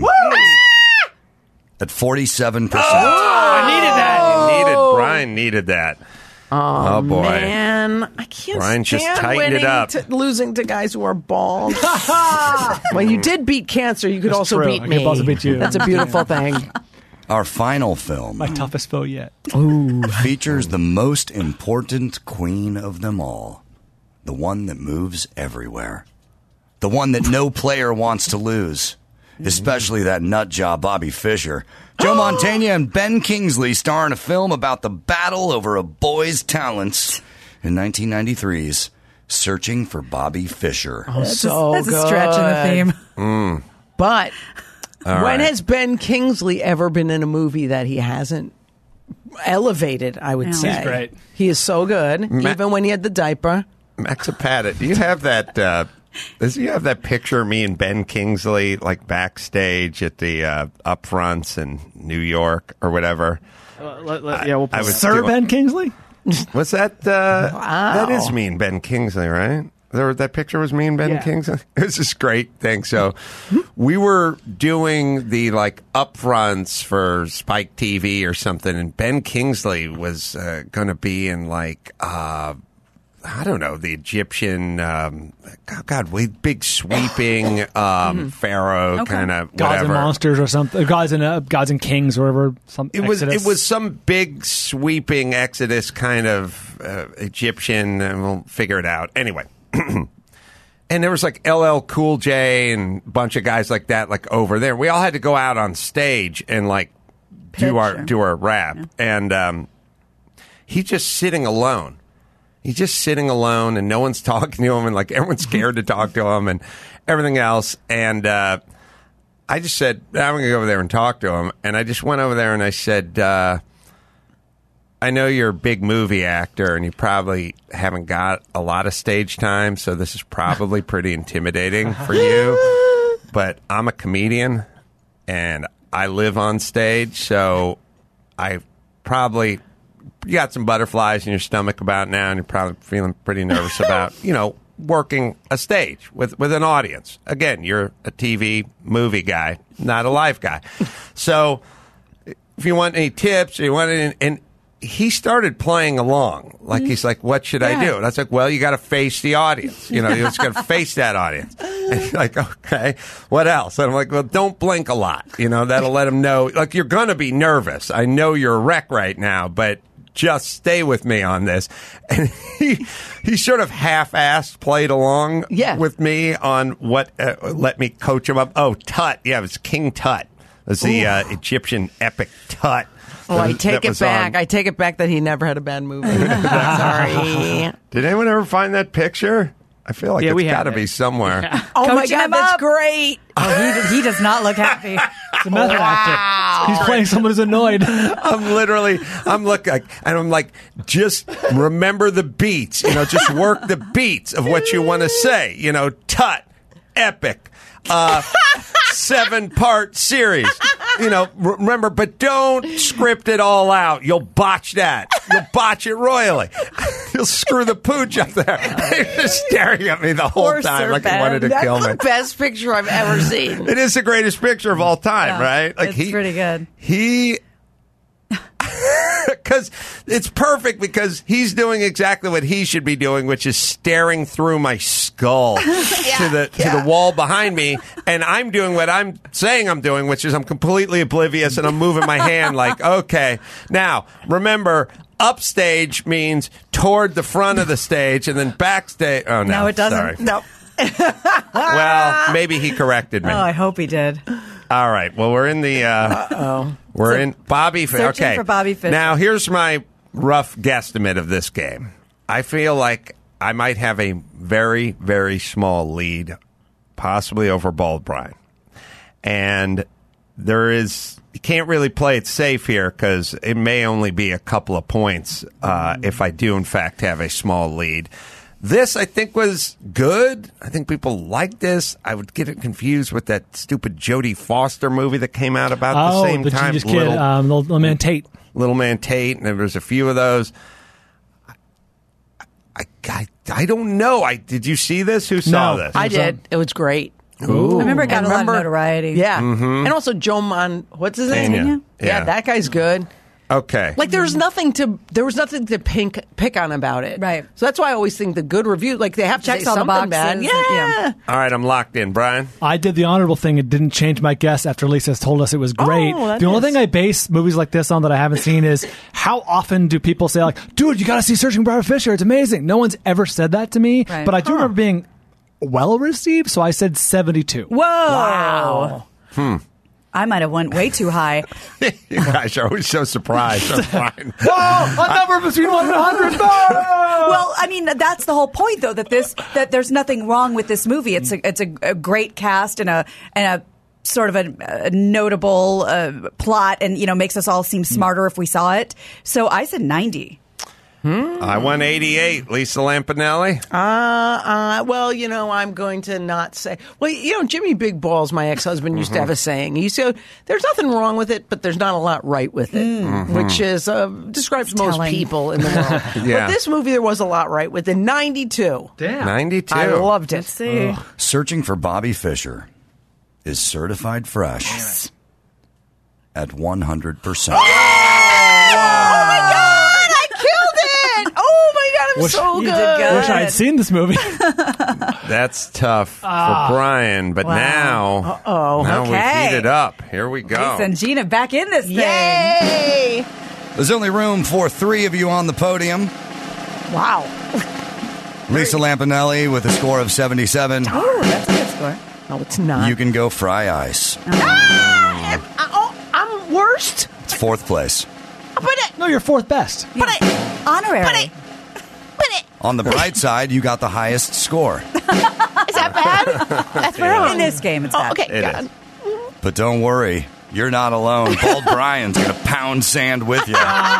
at forty-seven percent. I needed that. You needed Brian needed that. Oh, boy. Man, I can't Brian just stand tightened it winning up. To, losing to guys who are bald. Well, you did beat cancer. You could That's also true. beat I me. could also beat you. That's a beautiful thing. Our final film My toughest foe yet. features the most important queen of them all, the one that moves everywhere, the one that no player wants to lose, especially that nut job Bobby Fischer. Joe Mantegna and Ben Kingsley star in a film about the battle over a boy's talents in nineteen ninety-three's Searching for Bobby Fischer. Oh, so That's good. a stretch in the theme. Mm. But All when right. has Ben Kingsley ever been in a movie that he hasn't elevated? I would Yeah. say He's great. He is so good, Ma- even when he had the diaper. Max Apata, do you have that? Uh, does you have that picture of me and Ben Kingsley like backstage at the uh, upfronts in New York or whatever? Uh, let- let- yeah, we'll I put was Sir doing- Ben Kingsley. Was that? Uh, Wow. That is me and Ben Kingsley, right? There, that picture was me and Ben Yeah. Kingsley. It was this great thing. So we were doing the like upfronts for Spike T V or something, and Ben Kingsley was uh, going to be in like. Uh, I don't know, the Egyptian, um, God, God, we big sweeping um, pharaoh Okay. kind of Gods whatever. and monsters or something. Gods and uh, Gods and Kings or whatever. Some It was Exodus. it was some big sweeping Exodus kind of uh, Egyptian, and we'll figure it out anyway. And there was like L L Cool J and a bunch of guys like that, like over there. We all had to go out on stage and like do our Picture. do our rap, and um, he's just sitting alone. He's just sitting alone, and no one's talking to him, and like everyone's scared to talk to him, and everything else. And uh, I just said, I'm going to go over there and talk to him. And I just went over there and I said, uh, I know you're a big movie actor, and you probably haven't got a lot of stage time, so this is probably pretty intimidating for you. But I'm a comedian, and I live on stage, so I probably... You got some butterflies in your stomach about now, and you're probably feeling pretty nervous about, you know, working a stage with, with an audience. Again, you're a T V movie guy, not a live guy. So if you want any tips, or you want any, and he started playing along. Like, he's like, what should I do? And I was like, well, you got to face the audience. You know, you just got to face that audience. And he's like, okay, what else? And I'm like, well, don't blink a lot. You know, that'll let him know. Like, you're going to be nervous. I know you're a wreck right now, but just stay with me on this. And he he sort of half-assed played along Yeah. with me on what uh, let me coach him up. Oh, Tut. Yeah, it was King Tut. was the uh, Egyptian epic Tut. Oh, I that take it was back. on- I take it back that he never had a bad movie. Sorry. Did anyone ever find that picture? I feel like Yeah, we it's got have to it. be somewhere. Oh my Coaching God, him that's up. great. Oh, he, he does not look happy. It's a method actor. He's playing someone who's annoyed. I'm literally, I'm looking, and I'm like, just remember the beats. You know, just work the beats of what you want to say. You know, Tut, epic, uh, seven part series. You know, re- remember, but don't script it all out. You'll botch that. You'll botch it royally. You'll screw the pooch up there. They're just staring at me the whole Poor time Sir like he Ben. wanted to That's kill the me. best picture I've ever seen. It is the greatest picture of all time, Yeah, right? Like it's he, pretty good. He, because it's perfect because he's doing exactly what he should be doing, which is staring through my skull to the to the wall behind me, and I'm doing what I'm saying I'm doing, which is I'm completely oblivious and I'm moving my hand like, okay. Now remember, upstage means toward the front of the stage, and then backstage. Oh no, No, it doesn't. Sorry. No. Well, maybe he corrected me. Oh, I hope he did. All right. Well, we're in the. Uh, oh. We're So, in Bobby Fischer. searching Okay. for Bobby Fischer. Now, here's my rough guesstimate of this game. I feel like I might have a very, very small lead, possibly over Bald Brian. And there is. You can't really play it safe here because it may only be a couple of points uh, if I do, in fact, have a small lead. This, I think, was good. I think people like this. I would get it confused with that stupid Jodie Foster movie that came out about Oh, the same the time. genius kid, um, little, little man Tate. Little Man Tate, and there was a few of those. I, I, I don't know. I did you see this? Who saw No. this? I did. It was great. Ooh. I remember it got And a lot of remember- notoriety. Yeah. Mhm. And also Joe Mon, what's his name? Pena. Yeah. Yeah. that guy's good. Okay. Like there was nothing to there was nothing to pink, pick on about it. Right. So that's why I always think the good review, like they have to Checks say all the something bad. boxes. Yeah. Yeah. All right, I'm locked in, Brian. I did the honorable thing and didn't change my guess after Lisa's told us it was great. Oh, that the only is- thing I base movies like this on that I haven't seen is how often do people say, like, dude, you got to see Searching for Bobby Fischer. It's amazing. No one's ever said that to me. Right. But I do remember being well received, so I said seventy-two. Whoa. Wow. Hmm. I might have went way too high. You guys are always so surprised. I'm fine. Whoa! A number between one and a hundred. Well, I mean, that's the whole point, though, that this that there's nothing wrong with this movie. It's a it's a, a great cast and a and a sort of a, a notable uh, plot, and you know makes us all seem smarter if we saw it. So I said ninety. I won eighty-eight. Lisa Lampanelli. Uh, uh, well, you know, I'm going to not say. Well, you know, Jimmy Big Balls, my ex-husband, used to have a saying. He said, "There's nothing wrong with it, but there's not a lot right with it," Mm-hmm. which is uh, describes most telling. people in the world. Yeah. But this movie, there was a lot right with it. ninety-two. Damn. ninety-two. I loved it. Let's see. Searching for Bobby Fischer is certified fresh at one hundred percent. Oh my god! I killed it! Oh my god, I'm Wish- so You good. did good. Wish I had seen this movie. That's tough Ah. for Brian, but Wow. now, Uh-oh. now Okay. we heat it up. Here we go. Lisa and Gina back in this thing. Yay! There's only room for three of you on the podium. Wow. Lisa Lampanelli with a score of seventy-seven. Oh, that's a good score. No, it's not. You can go fry ice. Ah, am- I- oh, I'm worst. It's fourth place. But it, No, you're fourth best. but it, Honorary. but it, but it. On the bright side, you got the highest score. Is that bad? That's wrong. In this game, it's Oh, bad. okay, It God. is. But don't worry, you're not alone. Bald Brian's going to pound sand with you.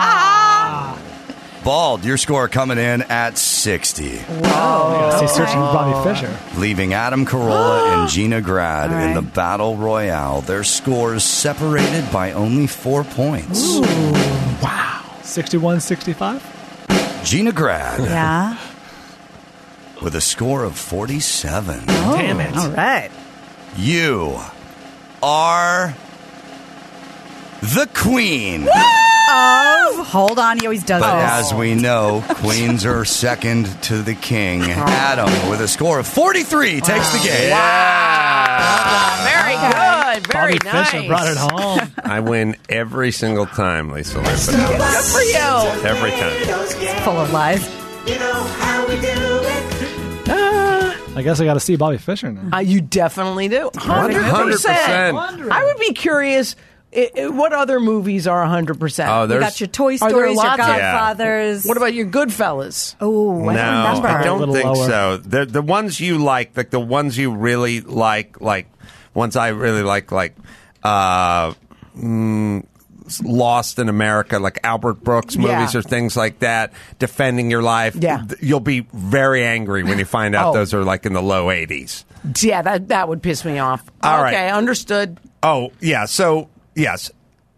Bald, your score coming in at sixty, Yeah, see, Searching for Bobby Fischer. leaving Adam Carolla and Gina Grad All in right. the Battle Royale. Their scores separated by only four points. sixty-one, sixty-five. Gina Grad Yeah. with a score of forty-seven. Damn it. All right. You are the queen. Of hold on, he always does But this. as we know, queens are second to the king. Adam, with a score of forty-three, takes the game. Very good. Very Bobby nice. Fischer brought it home. I win every single time, Lisa Lampanelli. Good for you. Every time. Full of lies. You know how we do it. Uh, I guess I got to see Bobby Fischer now. Uh, you definitely do. one hundred percent. one hundred percent. I would be curious, I- I- what other movies are one hundred percent? Oh, You there's got your Toy Are there Stories, your lots of- Godfathers. What about your Goodfellas? Oh, I no, don't remember. I A don't little think lower. so. The the ones you like, like the ones you really like, like ones I really like, like uh, mm, Lost in America, like Albert Brooks movies Yeah. or things like that. Defending Your Life. Yeah. Th- you'll be very angry when you find out Oh. those are like in the low eighties. Yeah, that that would piss me off. All right. Okay, understood. Oh yeah, so yes.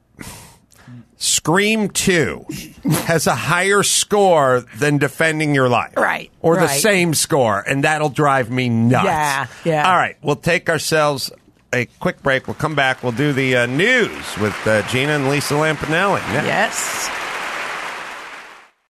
Scream two has a higher score than Defending Your Life. Right, Or the right. same score, and that'll drive me nuts. Yeah, yeah. All right, we'll take ourselves a quick break. We'll come back. We'll do the uh, news with uh, Gina and Lisa Lampanelli. next. Yes.